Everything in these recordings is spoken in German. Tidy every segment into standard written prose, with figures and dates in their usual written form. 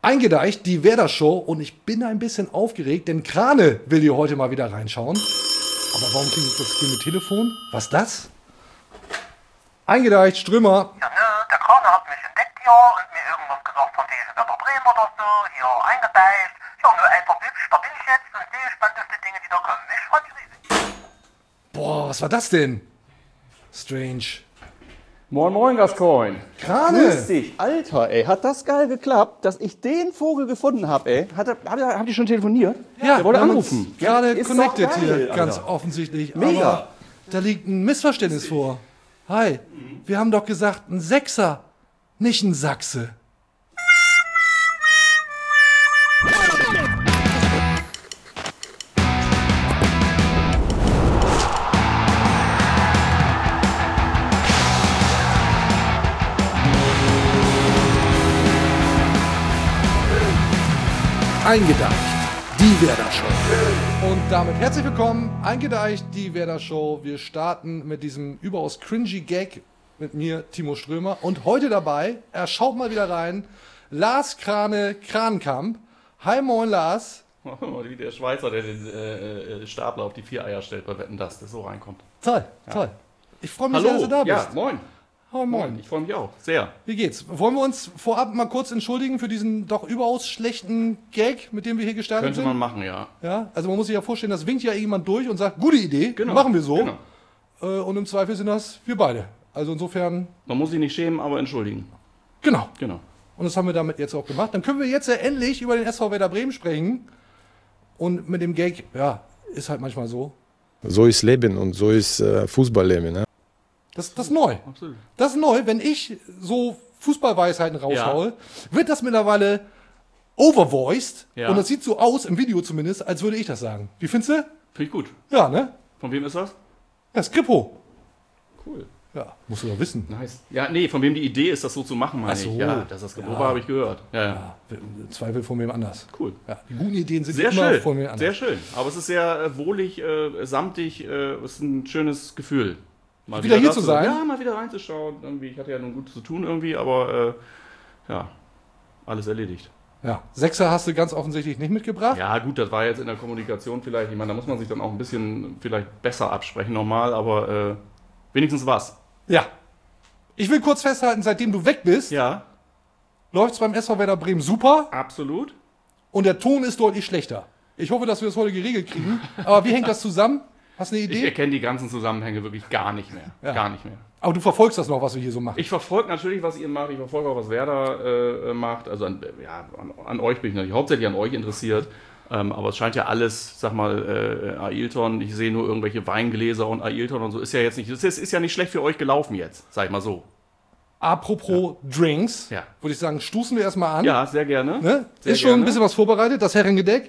Eingedeicht, die Werder Show, und ich bin ein bisschen aufgeregt, denn Krane will hier heute mal wieder reinschauen. Aber warum klingt das grüne Telefon? Was ist das? Eingedeicht, Strömer. Ja, ne, der Krane hat mich entdeckt hier und mir irgendwas gesagt von diesem Werder Bremen oder so, hier eingedeicht. Ja, nur einfach hübsch, da bin ich jetzt und sehe spannendste Dinge, die da kommen. Ich freue mich riesig. Boah, was war das denn? Strange. Moin Moin, Gascoigne. Krane. Grüß dich. Alter, ey, hat das geil geklappt, dass ich den Vogel gefunden habe, ey. Habt ihr schon telefoniert? Ja, der wollte wir haben anrufen. uns gerade Ist connected doch geil, hier, ganz Alter. offensichtlich. Mega. Aber da liegt ein Missverständnis vor. Hi, wir haben doch gesagt, ein Sechser, nicht ein Sachse. Eingedeicht, die Werder Show. Und damit herzlich willkommen, Eingedeicht, die Werder Show. Wir starten mit diesem überaus cringy Gag mit mir, Timo Strömer. Und heute dabei, schaut mal wieder rein, Lars Krankamp. Hi, moin Lars. Wie der Schweizer, der den Stapler auf die 4 Eier stellt bei Wetten, dass der so reinkommt. Toll, toll. Ich freue mich sehr, dass du da bist. Ja, moin. Oh, moin. Ich freue mich auch, sehr. Wie geht's? Wollen wir uns vorab mal kurz entschuldigen für diesen doch überaus schlechten Gag, mit dem wir hier gestartet Könnte sind? man machen, ja. Ja, also man muss sich ja vorstellen, das winkt ja jemand durch und sagt, gute Idee, Genau, machen wir so. genau. Und im Zweifel sind das wir beide. Also insofern, Man muss sich nicht schämen, aber entschuldigen. genau. Genau. Und das haben wir damit jetzt auch gemacht. Dann können wir jetzt ja endlich über den SV Werder Bremen sprechen. Und mit dem Gag, ja, ist halt manchmal so. So ist Leben und so ist Fußballleben. Ne? Das ist neu. Absolut. Das ist neu. Wenn ich so Fußballweisheiten raushaue, wird das mittlerweile overvoiced. Ja. Und das sieht so aus, im Video zumindest, als würde ich das sagen. Wie findest du? Finde ich gut. Ja, ne? Von wem ist das? Ja, Skrippo. Cool. Ja, musst du doch wissen. Nice. Ja, nee, von wem die Idee ist, das so zu machen, meine Ach so. ich. Ja, dass das Geprobe Ja. habe ich gehört. Ja, ja. Ja, im Zweifel von wem anders. Cool. Ja, die guten Ideen sind Sehr immer schön, von wem anders. sehr schön. Aber es ist sehr wohlig, samtig, ist ein schönes Gefühl. Mal Wieder hier da zu sein? Ja, mal wieder reinzuschauen. Irgendwie. Ich hatte ja nun gut zu tun irgendwie, aber ja, alles erledigt. Ja, Sechser hast du ganz offensichtlich nicht mitgebracht. Ja gut, das war jetzt in der Kommunikation vielleicht, ich meine, da muss man sich dann auch ein bisschen vielleicht besser absprechen normal, aber wenigstens was. Ja. Ich will kurz festhalten, seitdem du weg bist, Ja, läuft's beim SV Werder Bremen super absolut. und der Ton ist deutlich schlechter. Ich hoffe, dass wir das heute geregelt kriegen. Aber wie hängt das zusammen? Hast du eine Ich Idee? erkenne die ganzen Zusammenhänge wirklich gar nicht mehr. Ja. Gar nicht mehr. Aber du verfolgst das noch, was wir hier so machen. Ich verfolge natürlich, was ihr macht. Ich verfolge auch, was Werder macht. Also an euch bin ich natürlich hauptsächlich an euch interessiert. Aber es scheint ja alles, sag mal, Ailton, ich sehe nur irgendwelche Weingläser und Ailton und so. Ist ja jetzt nicht, ist ja nicht schlecht für euch gelaufen jetzt, sag ich mal so. Apropos Drinks, Ja. würde ich sagen, stoßen wir erstmal an. Ja, sehr gerne. Ne? Sehr Ist schon gerne. ein bisschen was vorbereitet, das Herrengedeck.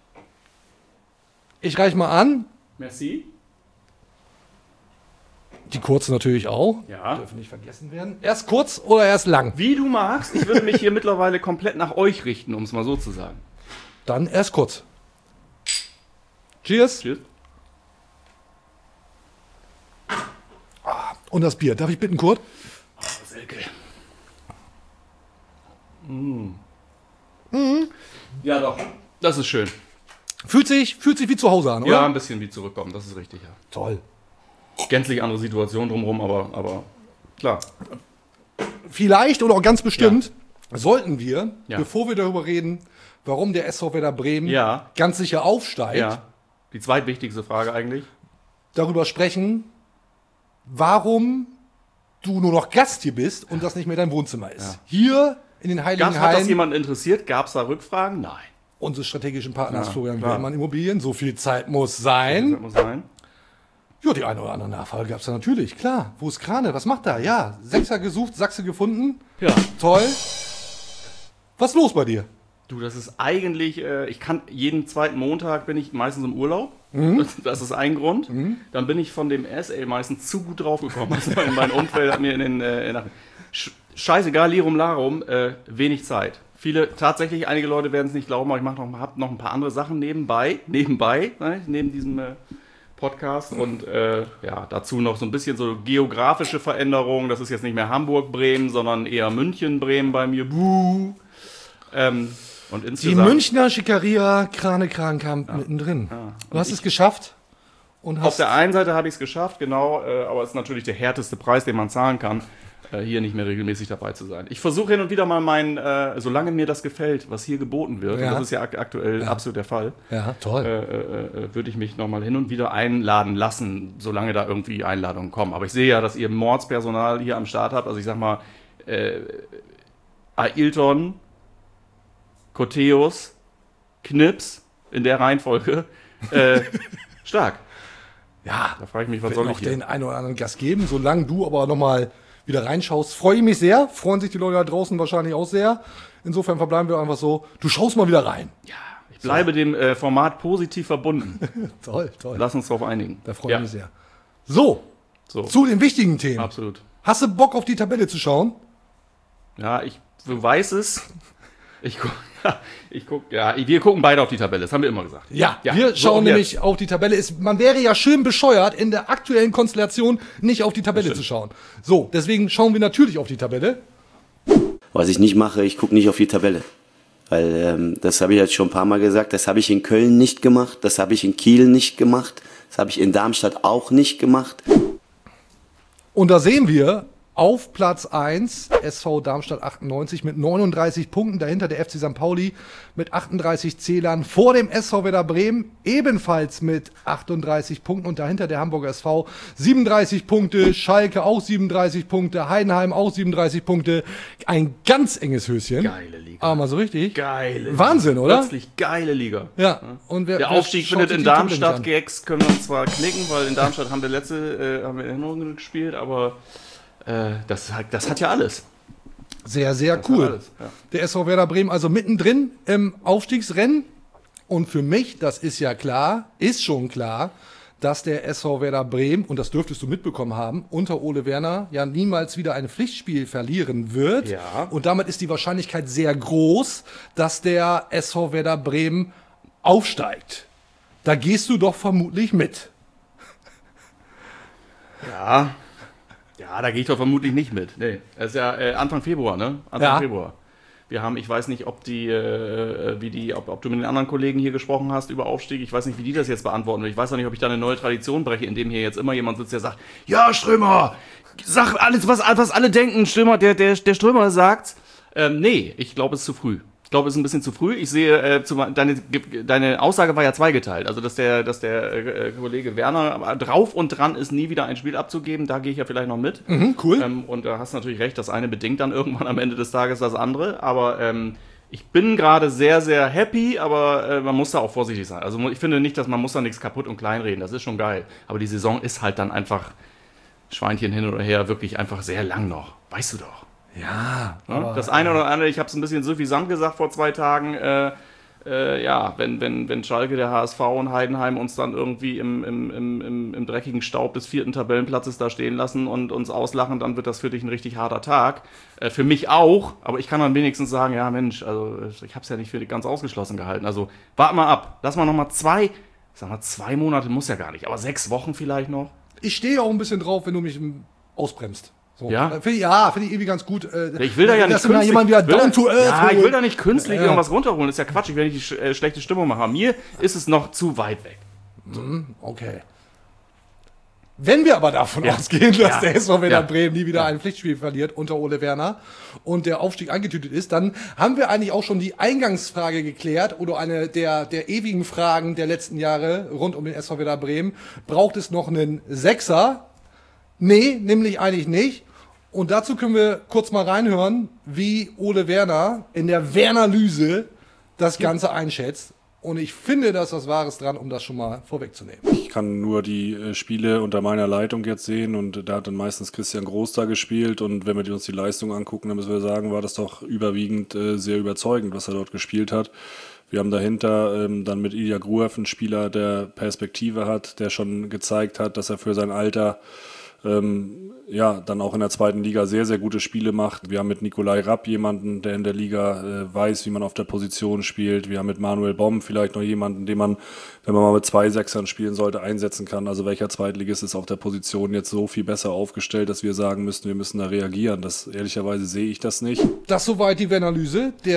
Ich reich mal an. Merci. Die kurzen natürlich auch. Ja. Dürfen nicht vergessen werden. Erst kurz oder erst lang? Wie du magst, ich würde mich hier mittlerweile komplett nach euch richten, um es mal so zu sagen. Dann erst kurz. Cheers. Tschüss. Und das Bier. Darf ich bitten, Kurt? Selke. Ja, doch. Das ist schön. Fühlt sich wie zu Hause an, oder? Ja, ein bisschen wie zurückkommen, das ist richtig, ja. Toll. Gänzlich andere Situation drumherum, aber klar. Vielleicht oder auch ganz bestimmt sollten wir, Ja. bevor wir darüber reden, warum der SV Werder Bremen Ja. ganz sicher aufsteigt, Ja. Die zweitwichtigste Frage eigentlich. darüber sprechen, warum du nur noch Gast hier bist und das nicht mehr dein Wohnzimmer ist. Ja. Hier in den Hat Heiligen das Hallen jemanden interessiert? Gab es da Rückfragen? Nein. unseres strategischen Partners Ja, Florian klar. Wellmann Immobilien. So viel Zeit muss Das sein. muss sein. Ja, die eine oder andere Nachfrage gab es da natürlich. Klar. Wo ist Krane? Was macht er? Ja, Sechser gesucht, Sachse gefunden. Ja. Toll. Was ist los bei dir? Du, das ist eigentlich, ich kann jeden zweiten Montag bin ich meistens im Urlaub. Das ist ein Grund. Dann bin ich von dem SA meistens zu gut draufgekommen. Also mein Umfeld hat mir in den scheißegal, Lirum Larum, wenig Zeit. Tatsächlich, einige Leute werden es nicht glauben, aber ich habe noch ein paar andere Sachen nebenbei, ne, neben diesem Podcast und ja, dazu noch so ein bisschen so geografische Veränderungen. Das ist jetzt nicht mehr Hamburg-Bremen, sondern eher München-Bremen bei mir. Buh. Und Die insgesamt Münchner Schickeria Krane-Krankamp mittendrin. Du hast es geschafft. Und auf hast der einen Seite habe ich es geschafft, genau, aber es ist natürlich der härteste Preis, den man zahlen kann, hier nicht mehr regelmäßig dabei zu sein. Ich versuche hin und wieder mal solange mir das gefällt, was hier geboten wird, Ja. und das ist ja aktuell absolut der Fall, ja, toll. würde ich mich nochmal hin und wieder einladen lassen, solange da irgendwie Einladungen kommen. Aber ich sehe ja, dass ihr Mordspersonal hier am Start habt, also ich sag mal, Ailton, Koteus, Knips, in der Reihenfolge, stark. Ja, Da frage ich mich, was wird soll noch ich hier? den einen oder anderen Gast geben, solange du aber nochmal wieder reinschaust. Freue ich mich sehr, freuen sich die Leute da draußen wahrscheinlich auch sehr. Insofern verbleiben wir einfach so, du schaust mal wieder rein. Ich bleibe dem Format positiv verbunden. Toll, toll. Lass uns darauf einigen. Da freue ich mich sehr. So, So, zu den wichtigen Themen. absolut. Hast du Bock auf die Tabelle zu schauen? Ja, du weißt es. Wir gucken beide auf die Tabelle, das haben wir immer gesagt. Ja, Ja, wir so schauen auch nämlich auf die Tabelle. Man wäre ja schön bescheuert, in der aktuellen Konstellation nicht auf die Tabelle zu schauen. So, deswegen schauen wir natürlich auf die Tabelle. Was ich nicht mache, ich gucke nicht auf die Tabelle. Weil das habe ich jetzt schon ein paar Mal gesagt, das habe ich in Köln nicht gemacht, das habe ich in Kiel nicht gemacht, das habe ich in Darmstadt auch nicht gemacht. Und da sehen wir auf Platz 1 SV Darmstadt 98 mit 39 Punkten, dahinter der FC St. Pauli mit 38 Zählern, vor dem SV Werder Bremen ebenfalls mit 38 Punkten und dahinter der Hamburger SV 37 Punkte, Schalke auch 37 Punkte, Heidenheim auch 37 Punkte. Ein ganz enges Höschen. Geile Liga. Aber mal so richtig. Geile Wahnsinn, Liga. oder? Plötzlich geile Liga. Ja. Und Der Aufstieg findet in Darmstadt. Gags können wir uns zwar knicken, weil in Darmstadt haben wir haben wir Erinnerungen gespielt, aber das hat ja alles. Sehr, sehr Das cool. hat alles, ja. Der SV Werder Bremen also mittendrin im Aufstiegsrennen. Und für mich, das ist ja klar, ist schon klar, dass der SV Werder Bremen, und das dürftest du mitbekommen haben, unter Ole Werner ja niemals wieder ein Pflichtspiel verlieren wird. Ja. Und damit ist die Wahrscheinlichkeit sehr groß, dass der SV Werder Bremen aufsteigt. Da gehst du doch vermutlich mit. Ja, da gehe ich doch vermutlich nicht mit. Nee, es ist ja Anfang Februar, ne? Ja. Februar. Wir haben, ich weiß nicht, ob du mit den anderen Kollegen hier gesprochen hast über Aufstieg. Ich weiß nicht, wie die das jetzt beantworten. Ich weiß auch nicht, ob ich da eine neue Tradition breche, indem hier jetzt immer jemand sitzt, der sagt, ja, Strömer, sag alles, was alle denken, Strömer, der Strömer sagt. Nee, ich glaube, es ist zu früh. Ich glaube, es ist ein bisschen zu früh. Ich sehe, deine Aussage war ja zweigeteilt. Also, dass der Kollege Werner drauf und dran ist, nie wieder ein Spiel abzugeben. Da gehe ich ja vielleicht noch mit. Cool. Und da hast du natürlich recht, das eine bedingt dann irgendwann am Ende des Tages das andere. Aber ich bin gerade sehr, sehr happy, aber man muss da auch vorsichtig sein. Also ich finde nicht, dass man muss da nichts kaputt und klein reden. Das ist schon geil. Aber die Saison ist halt dann einfach Schweinchen hin oder her wirklich einfach sehr lang noch. Weißt du doch. Ja, Ja, das eine oder andere, ich habe es ein bisschen suffisant gesagt vor 2 Tagen, wenn Schalke, der HSV und Heidenheim uns dann irgendwie im dreckigen Staub des 4. Tabellenplatzes da stehen lassen und uns auslachen, dann wird das für dich ein richtig harter Tag. Für mich auch, aber ich kann dann wenigstens sagen, ja Mensch, also ich habe es ja nicht für ganz ausgeschlossen gehalten. Also warte mal ab, lass mal nochmal 2 Monate, muss ja gar nicht, aber 6 Wochen vielleicht noch. ich stehe auch ein bisschen drauf, wenn du mich ausbremst. So. Ja? Finde ich irgendwie ganz gut. Ich will da ja nicht dass du mal jemand wieder down to earth ja, ich holen. will da nicht künstlich Ja. irgendwas runterholen. Das ist ja Quatsch, ich will nicht die schlechte Stimmung machen. Mir ist es noch zu weit weg. Okay. Wenn wir aber davon ausgehen, dass Ja. der SV Werder Ja. Bremen nie wieder ein Pflichtspiel verliert unter Ole Werner und der Aufstieg eingetütet ist, dann haben wir eigentlich auch schon die Eingangsfrage geklärt oder eine der ewigen Fragen der letzten Jahre rund um den SV Werder Bremen. Braucht es noch einen Sechser? Nee, nämlich eigentlich nicht. Und dazu können wir kurz mal reinhören, wie Ole Werner in der Wernerlyse das Ganze einschätzt. Und ich finde, da ist was Wahres dran, um das schon mal vorwegzunehmen. Ich kann nur die Spiele unter meiner Leitung jetzt sehen und da hat dann meistens Christian Groß da gespielt und wenn wir uns die Leistung angucken, dann müssen wir sagen, war das doch überwiegend sehr überzeugend, was er dort gespielt hat. Wir haben dahinter dann mit Ilya Gruev einen Spieler, der Perspektive hat, der schon gezeigt hat, dass er für sein Alter dann auch in der 2. Liga sehr, sehr gute Spiele macht. Wir haben mit Nikolai Rapp jemanden, der in der Liga weiß, wie man auf der Position spielt. Wir haben mit Manuel Bomb vielleicht noch jemanden, den man, wenn man mal mit 2 Sechsern spielen sollte, einsetzen kann. Also welcher Zweitligist ist auf der Position jetzt so viel besser aufgestellt, dass wir sagen müssen, wir müssen da reagieren. Ehrlicherweise sehe ich das nicht. Das soweit die Wernerlyse. Der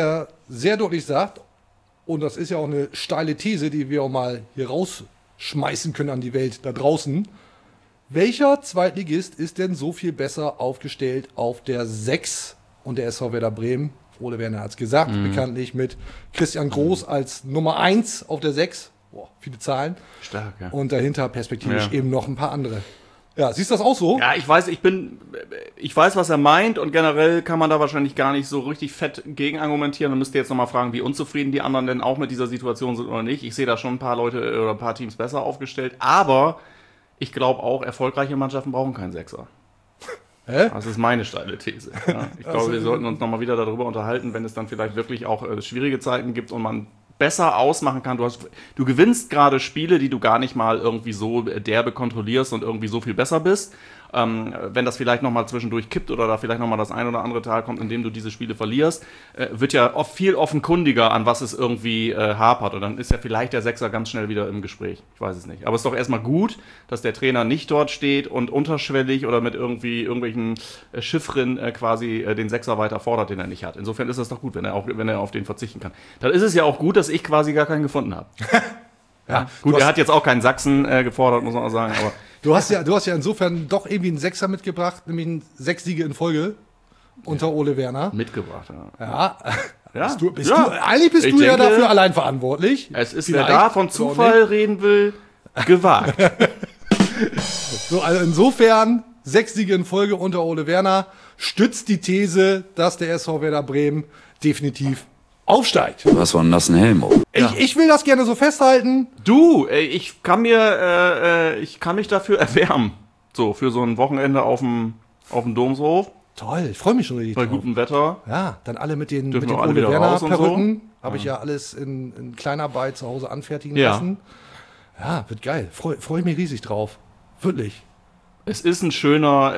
sehr deutlich sagt, und das ist ja auch eine steile These, die wir auch mal hier rausschmeißen können an die Welt da draußen. Welcher Zweitligist ist denn so viel besser aufgestellt auf der 6 und der SV Werder Bremen? Ole Werner hat es gesagt, bekanntlich mit Christian Groß als Nummer 1 auf der 6. Boah, viele Zahlen. Stark, ja. Und dahinter perspektivisch eben noch ein paar andere. Ja, siehst du das auch so? Ja, ich weiß, was er meint, und generell kann man da wahrscheinlich gar nicht so richtig fett gegen argumentieren. Man müsste jetzt nochmal fragen, wie unzufrieden die anderen denn auch mit dieser Situation sind oder nicht. Ich sehe da schon ein paar Leute oder ein paar Teams besser aufgestellt, aber ich glaube auch, erfolgreiche Mannschaften brauchen keinen Sechser. Hä? Das ist meine steile These. Ja, ich glaube, wir sollten uns nochmal wieder darüber unterhalten, wenn es dann vielleicht wirklich auch schwierige Zeiten gibt und man besser ausmachen kann. Du gewinnst gerade Spiele, die du gar nicht mal irgendwie so derbe kontrollierst und irgendwie so viel besser bist. Wenn das vielleicht nochmal zwischendurch kippt oder da vielleicht nochmal das ein oder andere Teil kommt, in dem du diese Spiele verlierst, wird ja oft viel offenkundiger, an was es irgendwie hapert. Und dann ist ja vielleicht der Sechser ganz schnell wieder im Gespräch. Ich weiß es nicht. Aber es ist doch erstmal gut, dass der Trainer nicht dort steht und unterschwellig oder mit irgendwelchen Chiffren quasi den Sechser weiter fordert, den er nicht hat. Insofern ist das doch gut, wenn er auf den verzichten kann. Dann ist es ja auch gut, dass ich quasi gar keinen gefunden habe. Ja, gut, er hat jetzt auch keinen Sachsen gefordert, muss man auch sagen, aber Du hast ja insofern doch irgendwie einen Sechser mitgebracht, nämlich 6 Siege in Folge unter Ole Werner. mitgebracht. Ja. Ja. Eigentlich bist Ich du ja denke, dafür allein verantwortlich. Es ist, Vielleicht wer da von Zufall reden will, gewagt. So, also insofern 6 Siege in Folge unter Ole Werner stützt die These, dass der SV Werder Bremen definitiv aufsteigt. Du hast so einen nassen Helm. Ich will das gerne so festhalten. Du, ich kann mich dafür erwärmen. So, für so ein Wochenende auf dem Domshof, Toll, ich freue mich schon richtig bei drauf. gutem Wetter. Ja, dann alle mit den Dürfen wir alle Ole wieder Werner raus und so? Perücken. Habe ich ja alles in Kleinarbeit zu Hause anfertigen Ja. lassen. Ja, wird geil. Freu ich mich riesig drauf. Wirklich. Es sind schöne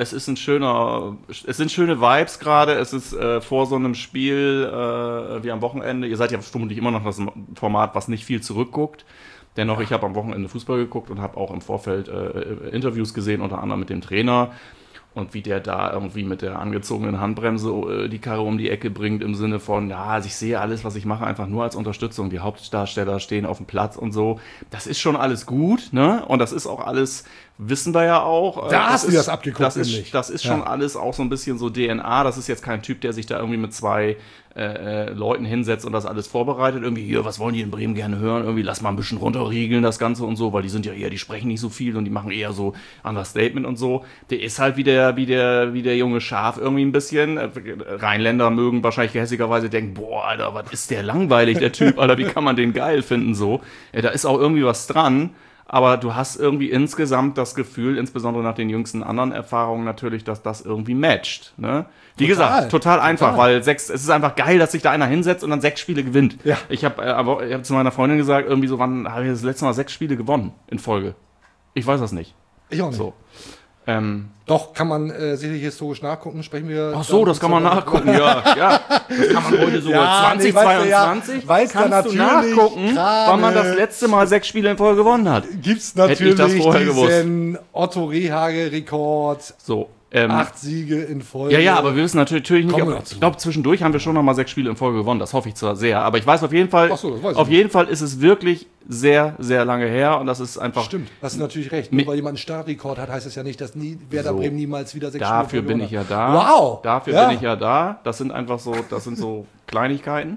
Vibes gerade. Es ist vor so einem Spiel wie am Wochenende. Ihr seid ja vermutlich immer noch das Format, was nicht viel zurückguckt. Dennoch, ich habe am Wochenende Fußball geguckt und habe auch im Vorfeld Interviews gesehen, unter anderem mit dem Trainer. Und wie der da irgendwie mit der angezogenen Handbremse die Karre um die Ecke bringt, im Sinne von, ja, also ich sehe alles, was ich mache, einfach nur als Unterstützung. Die Hauptdarsteller stehen auf dem Platz und so. Das ist schon alles gut, ne? Und das ist auch alles, wissen wir ja auch. Da hast du das abgeguckt, nämlich. Das ist schon alles auch so ein bisschen so DNA. Das ist jetzt kein Typ, der sich da irgendwie mit 2 Leuten hinsetzt und das alles vorbereitet. Irgendwie, hier, was wollen die in Bremen gerne hören? Irgendwie, lass mal ein bisschen runterriegeln, das Ganze und so, weil die sind ja eher, die sprechen nicht so viel und die machen eher so Understatement und so. Der ist halt wie der junge Schaf irgendwie ein bisschen. Rheinländer mögen wahrscheinlich gehässigerweise denken, boah, Alter, was ist der langweilig, der Typ, Alter, wie kann man den geil finden, so. Da ist auch irgendwie was dran. Aber du hast irgendwie insgesamt das Gefühl, insbesondere nach den jüngsten anderen Erfahrungen natürlich, dass das irgendwie matcht. Ne? Wie gesagt, total einfach, weil es ist einfach geil, dass sich da einer hinsetzt und dann 6 Spiele gewinnt. Ja. Ich hab zu meiner Freundin gesagt, irgendwie so, wann habe ich das letzte Mal 6 Spiele gewonnen in Folge? Ich weiß das nicht. Ich auch nicht. So. Doch, kann man sicherlich historisch nachgucken. Sprechen wir. Ach so, das kann man nachgucken, ja. Das kann man heute sogar. Ja, 2022 weißt du, kannst ja, du natürlich nachgucken, gerade wann man das letzte Mal 6 Spiele in Folge gewonnen hat. Gibt's Hätte ich natürlich das vorher diesen Otto Rehhagel-Rekord. So. 8 Siege in Folge. Ja, aber wir wissen natürlich nicht, Kommen wir dazu. ich glaube, zwischendurch haben wir schon noch mal 6 Spiele in Folge gewonnen. Das hoffe ich zwar sehr, aber ich weiß auf jeden Fall, Ach so, das weiß ich auf nicht. jeden Fall ist es wirklich sehr, sehr lange her und das ist einfach. Stimmt, hast du natürlich recht. Nur weil jemand einen Startrekord hat, heißt es ja nicht, dass Werder So. Bremen niemals wieder 6 Dafür Spiele bin gewonnen ich ja hat. da. Wow. Dafür bin ich ja da. Das sind einfach so, Kleinigkeiten.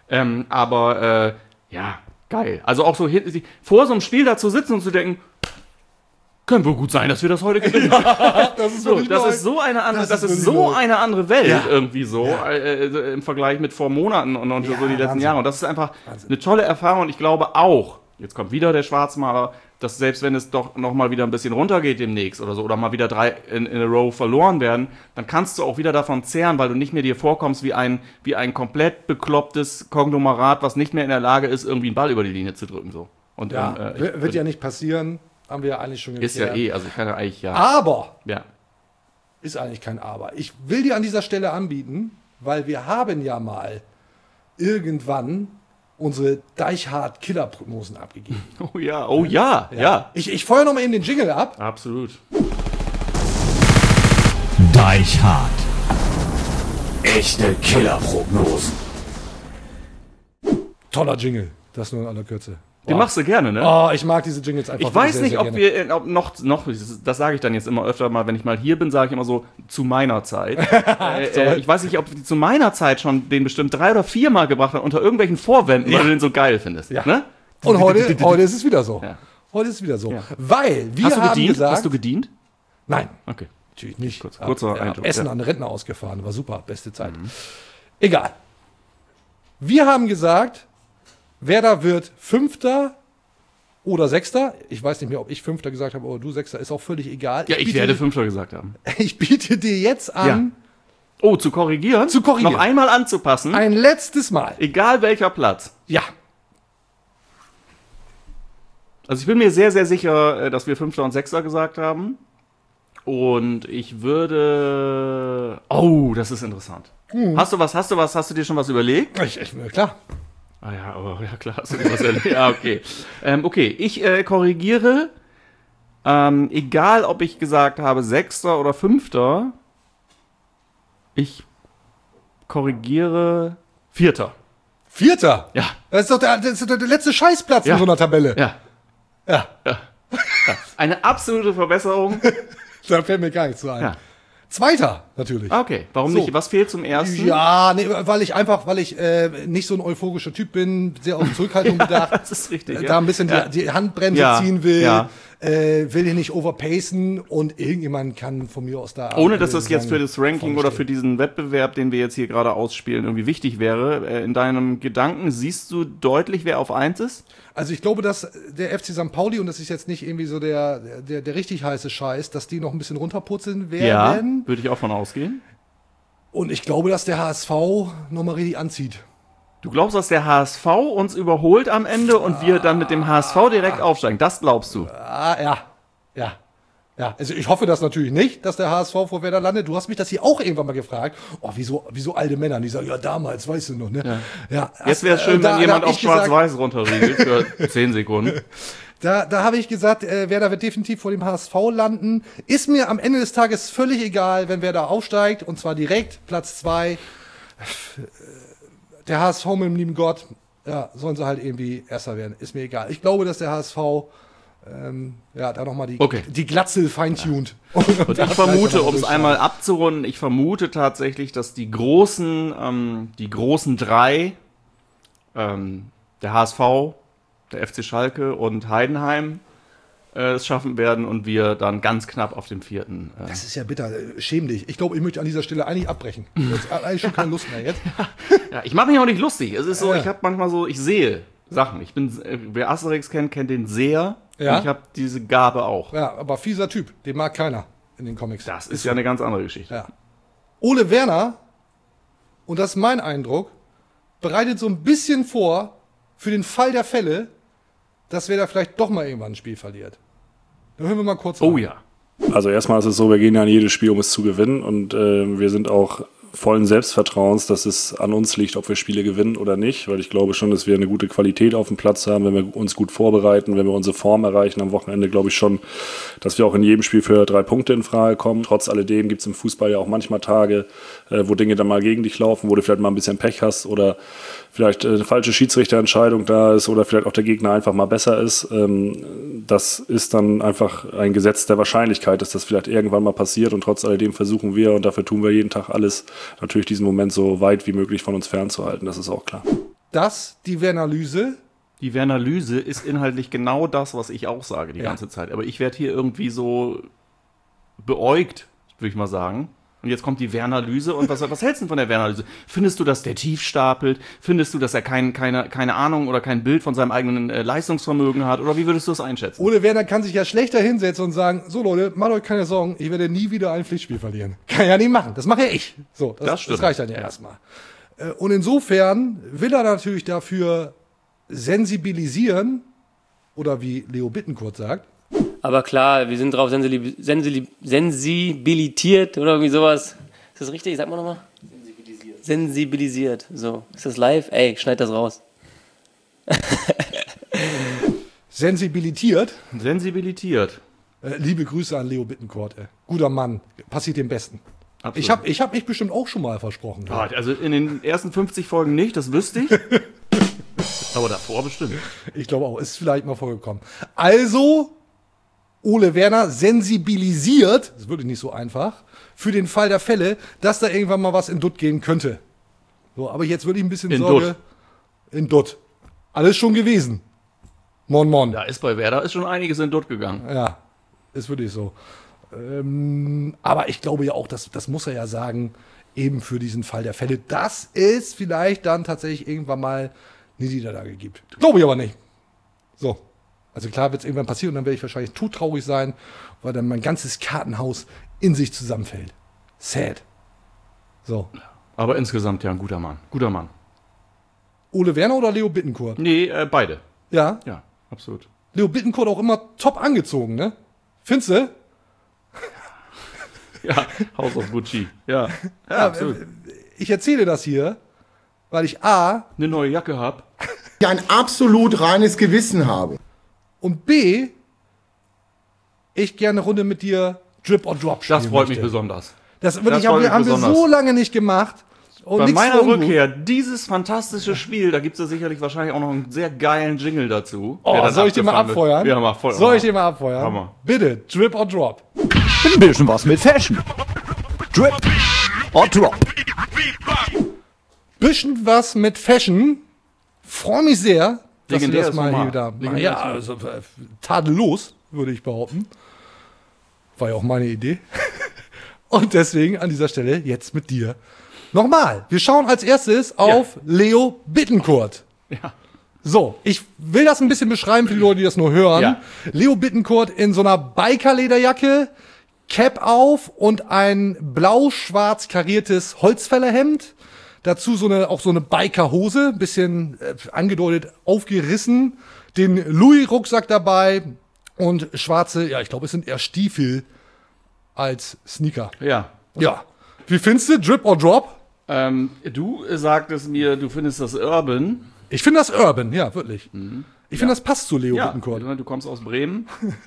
Aber ja, geil. Also auch so vor so einem Spiel da zu sitzen und zu denken, können wohl gut sein, dass wir das heute gewinnen. Das ist, Das ist so eine andere Welt irgendwie so im Vergleich mit vor Monaten und so die letzten Wahnsinn. Jahre. Und das ist einfach eine tolle Erfahrung. Und ich glaube auch, jetzt kommt wieder der Schwarzmaler, dass selbst wenn es doch noch mal wieder ein bisschen runtergeht demnächst oder so, oder mal wieder 3 in a row verloren werden, dann kannst du auch wieder davon zehren, weil du nicht mehr dir vorkommst wie ein komplett beklopptes Konglomerat, was nicht mehr in der Lage ist, irgendwie einen Ball über die Linie zu drücken. So. Und, Ja, wird ja nicht passieren. Haben wir ja eigentlich schon ist ja geklärt. also ich kann ja eigentlich, Aber ja. ist eigentlich kein Aber. Ich will dir an dieser Stelle anbieten, weil wir haben ja mal irgendwann unsere Deichhardt-Killer-Prognosen abgegeben. Oh ja. Ich feuer noch mal eben den Jingle ab. Absolut. Deichhardt. Echte Killerprognosen. Toller Jingle, das nur in aller Kürze. Den machst du gerne, ne? Oh, ich mag diese Jingles einfach. Ich weiß sehr, nicht, sehr ob gerne. wir noch, das sage ich dann jetzt immer öfter mal, wenn ich mal hier bin, sage ich immer so, zu meiner Zeit. Ich weiß nicht, ob die zu meiner Zeit schon den bestimmt 3 oder 4 Mal gebracht haben, unter irgendwelchen Vorwänden, weil du den so geil findest. Ja. Ne? Und heute ist es wieder so. Ja. Heute ist es wieder so. Ja. Weil wir Hast du haben gedient? gesagt... Hast du gedient? Nein, Okay. natürlich nicht. Kurzer Eindruck. Essen Ja. an den Rentner ausgefahren, war super, beste Zeit. Egal. Wir haben gesagt, Werder wird 5. oder 6. Ich weiß nicht mehr, ob ich 5. gesagt habe oder du 6. Ist auch völlig egal. Ja, ich werde 5. gesagt haben. Ich biete dir jetzt an, Oh, zu korrigieren? Zu korrigieren. Noch einmal anzupassen? ein letztes Mal. Egal welcher Platz. Ja. Also ich bin mir sehr, sehr sicher, dass wir 5. und 6. gesagt haben. Und ich würde... Oh, das ist interessant. Hast du dir schon was überlegt? Klar. Ah ja, aber ja klar, hast du dir was überlegt. Ja, okay. Okay, ich korrigiere. Egal, ob ich gesagt habe 6. oder 5. Ich korrigiere 4. 4. Ja. Das ist doch der letzte Scheißplatz Ja. in so einer Tabelle. Ja. Ja. Eine absolute Verbesserung. Da fällt mir gar nichts so ein. Ja. 2. natürlich. Okay, warum So. nicht? Was fehlt zum ersten? Ja, nee, weil ich nicht so ein euphorischer Typ bin, sehr auf Zurückhaltung bedacht. Das ist richtig. Da ein bisschen die Handbremse Ja, ziehen will, ja. Will ich nicht overpacen und irgendjemand kann von mir aus da... Ohne dass das jetzt für das Ranking vorne oder stehen. für diesen Wettbewerb, den wir jetzt hier gerade ausspielen, irgendwie wichtig wäre. In deinem Gedanken siehst du deutlich, wer auf 1 ist? Also ich glaube, dass der FC St. Pauli, und das ist jetzt nicht irgendwie so der richtig heiße Scheiß, dass die noch ein bisschen runterputzeln werden. Würde ich auch von ausgehen. Und ich glaube, dass der HSV nochmal richtig anzieht. Du glaubst, dass der HSV uns überholt am Ende und wir dann mit dem HSV direkt aufsteigen? Das glaubst du? Ja. Also ich hoffe das natürlich nicht, dass der HSV vor Werder landet. Du hast mich das hier auch irgendwann mal gefragt. Oh, wieso alte Männer? Die sagen, ja, damals, weißt du noch, ne? Ja. Jetzt wäre es schön, wenn jemand auf Schwarz-Weiß runterriegelt für 10 Sekunden. Da habe ich gesagt, Werder wird definitiv vor dem HSV landen. Ist mir am Ende des Tages völlig egal, wenn Werder aufsteigt. Und zwar direkt Platz 2. Der HSV mit dem lieben Gott, ja, sollen sie halt irgendwie Erster werden. Ist mir egal. Ich glaube, dass der HSV da nochmal die Glatze feintuned. Und ich vermute, um es einmal abzurunden, ich vermute tatsächlich, dass die großen 3, der HSV, der FC Schalke und Heidenheim, es schaffen werden und wir dann ganz knapp auf dem 4. Das ist ja bitter. Schäm dich. Ich glaube, ich möchte an dieser Stelle eigentlich abbrechen. Jetzt habe eigentlich schon keine Lust mehr jetzt. Ja, ich mache mich auch nicht lustig. Es ist so, Ja. ich habe manchmal so, ich sehe Sachen. Wer Asterix kennt den sehr. Ja. Und ich habe diese Gabe auch. Ja, aber fieser Typ. Den mag keiner in den Comics. Das ist ja eine ganz andere Geschichte. Ja. Ole Werner, und das ist mein Eindruck, bereitet so ein bisschen vor für den Fall der Fälle, dass Werder vielleicht doch mal irgendwann ein Spiel verliert. Da hören wir mal kurz Oh rein. ja. Also erstmal ist es so, wir gehen ja in jedes Spiel, um es zu gewinnen und wir sind auch vollen Selbstvertrauens, dass es an uns liegt, ob wir Spiele gewinnen oder nicht, weil ich glaube schon, dass wir eine gute Qualität auf dem Platz haben, wenn wir uns gut vorbereiten, wenn wir unsere Form erreichen am Wochenende, glaube ich schon, dass wir auch in jedem Spiel für 3 Punkte in Frage kommen. Trotz alledem gibt es im Fußball ja auch manchmal Tage, wo Dinge dann mal gegen dich laufen, wo du vielleicht mal ein bisschen Pech hast oder vielleicht eine falsche Schiedsrichterentscheidung da ist oder vielleicht auch der Gegner einfach mal besser ist. Das ist dann einfach ein Gesetz der Wahrscheinlichkeit, dass das vielleicht irgendwann mal passiert und trotz alledem versuchen wir und dafür tun wir jeden Tag alles, natürlich diesen Moment so weit wie möglich von uns fernzuhalten, das ist auch klar. Die Wernerlyse. Die Wernerlyse ist inhaltlich genau das, was ich auch sage die ganze Zeit. Aber ich werde hier irgendwie so beäugt, würde ich mal sagen. Und jetzt kommt die Wernerlyse. Und was hältst du denn von der Wernerlyse? Findest du, dass der tief stapelt? Findest du, dass er keine Ahnung oder kein Bild von seinem eigenen Leistungsvermögen hat? Oder wie würdest du das einschätzen? Ole Werner kann sich ja schlechter hinsetzen und sagen, so Leute, macht euch keine Sorgen, ich werde nie wieder ein Pflichtspiel verlieren. Kann ja nicht machen, das mache ja ich. So, Das stimmt. das reicht dann ja erstmal. Und insofern will er natürlich dafür sensibilisieren, oder wie Leo Bittencourt sagt, Aber klar, wir sind drauf sensibilitiert oder irgendwie sowas. Ist das richtig? Sag mal nochmal. Sensibilisiert. So. Ist das live? Ey, schneid das raus. sensibilitiert. Sensibilitiert. Liebe Grüße an Leo Bittencourt. Guter Mann, passiert dem Besten. Absolut. Ich hab mich bestimmt auch schon mal versprochen. Also in den ersten 50 Folgen nicht, das wüsste ich. Aber davor bestimmt. Ich glaube auch, ist vielleicht mal vorgekommen. Also, Ole Werner sensibilisiert, das ist wirklich nicht so einfach, für den Fall der Fälle, dass da irgendwann mal was in Dutt gehen könnte. So, aber jetzt würde ich ein bisschen In Sorge. Dutt. In Dutt. Alles schon gewesen. Mon. Da ist bei Werder ist schon einiges in Dutt gegangen. Ja, ist wirklich so. Aber ich glaube ja auch, das muss er ja sagen, eben für diesen Fall der Fälle, dass es vielleicht dann tatsächlich irgendwann mal eine Niederlage gibt. Glaube ich aber nicht. So. Also klar wird es irgendwann passieren und dann werde ich wahrscheinlich todtraurig sein, weil dann mein ganzes Kartenhaus in sich zusammenfällt. Sad. So. Aber insgesamt ja ein guter Mann. Guter Mann. Ole Werner oder Leo Bittencourt? Nee, beide. Ja. Ja, absolut. Leo Bittencourt auch immer top angezogen, ne? Findest du? Ja, House of Gucci. Ja, absolut. Ich erzähle das hier, weil ich A Eine neue Jacke hab. ein absolut reines Gewissen habe. und B ich gerne eine Runde mit dir Drip or Drop spielen Das freut mich möchte. besonders. Das Das wirklich, freut mich haben wir besonders. so lange nicht gemacht. Und Bei nix meiner für ungut. Rückkehr, dieses fantastische Spiel, da gibt es ja sicherlich wahrscheinlich auch noch einen sehr geilen Jingle dazu. Oh, der dann soll ich den mal abgefahren wird. abfeuern? Ja, mach voll. Soll ich den mal abfeuern? Hammer. Bitte, Drip or Drop. Ein bisschen was mit Fashion. Drip or Drop. Bisschen was mit Fashion. Freue mich sehr, dass du das Legendäres mal hier Format. wieder. Legendäres Ja, Format. also tadellos, würde ich behaupten. War ja auch meine Idee. Und deswegen an dieser Stelle jetzt mit dir. Nochmal, wir schauen als erstes auf Leo Bittencourt. Ja. So, ich will das ein bisschen beschreiben für die Leute, die das nur hören. Ja. Leo Bittencourt in so einer Bikerlederjacke, Cap auf und ein blau-schwarz kariertes Holzfällerhemd. Dazu auch so eine Bikerhose, bisschen angedeutet aufgerissen. Den Louis-Rucksack dabei und schwarze, ja, ich glaube, es sind eher Stiefel als Sneaker. Ja. Ja. Wie findest du Drip or Drop? Du sagtest mir, du findest das Urban. Ich finde das urban, ja, wirklich. Ich finde, das passt zu Leo Ja, Bittencourt. du kommst aus Bremen.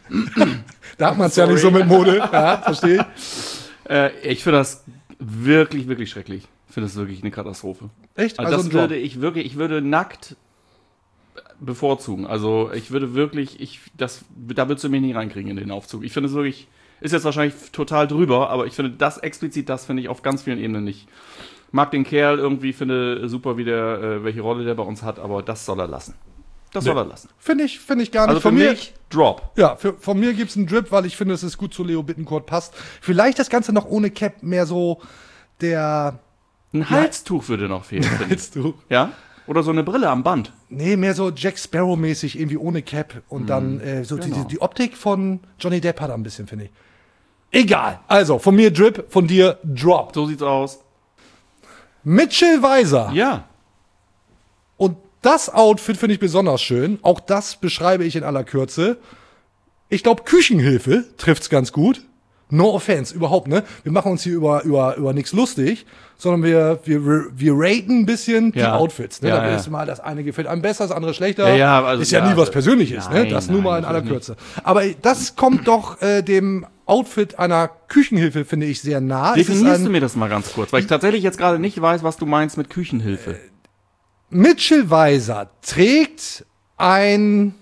Da hat man es ja nicht so mit Mode. Ja, verstehe. Ich finde das wirklich, wirklich schrecklich. Ich finde das wirklich eine Katastrophe. Echt? Also das ein Drop. würde ich wirklich, ich würde nackt bevorzugen. Also ich würde wirklich, da würdest du mich nicht reinkriegen in den Aufzug. Ich finde es wirklich, ist jetzt wahrscheinlich total drüber, aber ich finde das explizit, das finde ich auf ganz vielen Ebenen nicht. Mag den Kerl irgendwie, finde super, wie der, welche Rolle der bei uns hat, aber das soll er lassen. Das soll er lassen. Finde ich gar nicht. Also für mich, Drop. Ja, von mir gibt's einen Drip, weil ich finde, dass es gut zu Leo Bittencourt passt. Vielleicht das Ganze noch ohne Cap, mehr so der Ein Halstuch würde noch fehlen, finde ich. Halstuch. Ja? Oder so eine Brille am Band. Nee, mehr so Jack Sparrow-mäßig, irgendwie ohne Cap. Und dann so genau. die Optik von Johnny Depp hat er ein bisschen, finde ich. Egal. Also, von mir Drip, von dir Drop. So sieht's aus. Mitchell Weiser. Ja. Und das Outfit finde ich besonders schön. Auch das beschreibe ich in aller Kürze. Ich glaube, Küchenhilfe trifft's ganz gut. No offense, überhaupt, ne? Wir machen uns hier über nichts lustig, sondern wir raten ein bisschen die Ja. Outfits. Ne? Ja, Da ja. ist mal das eine gefällt einem besser, das andere schlechter. Ja, also, ist ja nie was Persönliches, ne? Nein, Das nur mal in nein, aller natürlich Kürze. Aber das kommt doch dem Outfit einer Küchenhilfe, finde ich, sehr nah. Es ist Definierst du mir das mal ganz kurz, weil ich tatsächlich jetzt gerade nicht weiß, was du meinst mit Küchenhilfe. Mitchell Weiser trägt ein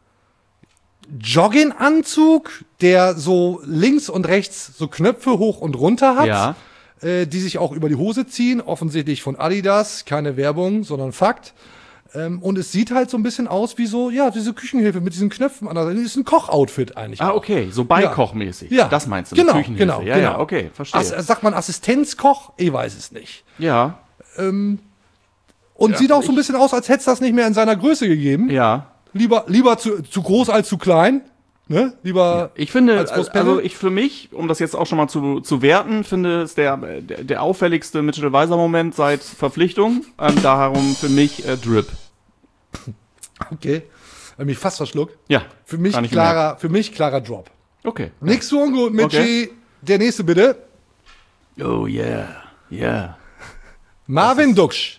Jogginganzug, der so links und rechts so Knöpfe hoch und runter hat, Ja. Die sich auch über die Hose ziehen, offensichtlich von Adidas, keine Werbung, sondern Fakt. Und es sieht halt so ein bisschen aus wie so, ja, diese Küchenhilfe mit diesen Knöpfen an der Seite. Das ist ein Kochoutfit eigentlich. Ah, auch. okay, so Beikochmäßig. Ja. Das meinst du Genau, mit Küchenhilfe. genau, Ja, genau. ja, okay, verstehe. Sagt man Assistenzkoch? Ich weiß es nicht. Ja, Und sieht auch so ein bisschen aus, als hätte es das nicht mehr in seiner Größe gegeben. ja. Lieber zu groß als zu klein. Ne? Lieber Ich finde, als Großpelle? also ich für mich, um das jetzt auch schon mal zu werten, finde es der auffälligste Mitchell Weiser Moment seit Verpflichtung. Darum für mich Drip. Okay. Hab mich fast verschluckt. Ja. Für mich gar nicht klarer Drop. Okay. Nix so ungut, Mitchi. Okay. Der nächste bitte. Oh yeah. Yeah. Marvin Duksch.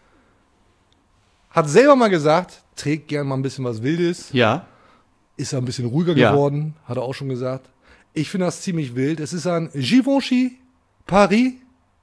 Hat selber mal gesagt, trägt gern mal ein bisschen was Wildes. Ja. Ist er ein bisschen ruhiger Ja. geworden, hat er auch schon gesagt. Ich finde das ziemlich wild. Es ist ein Givenchy Paris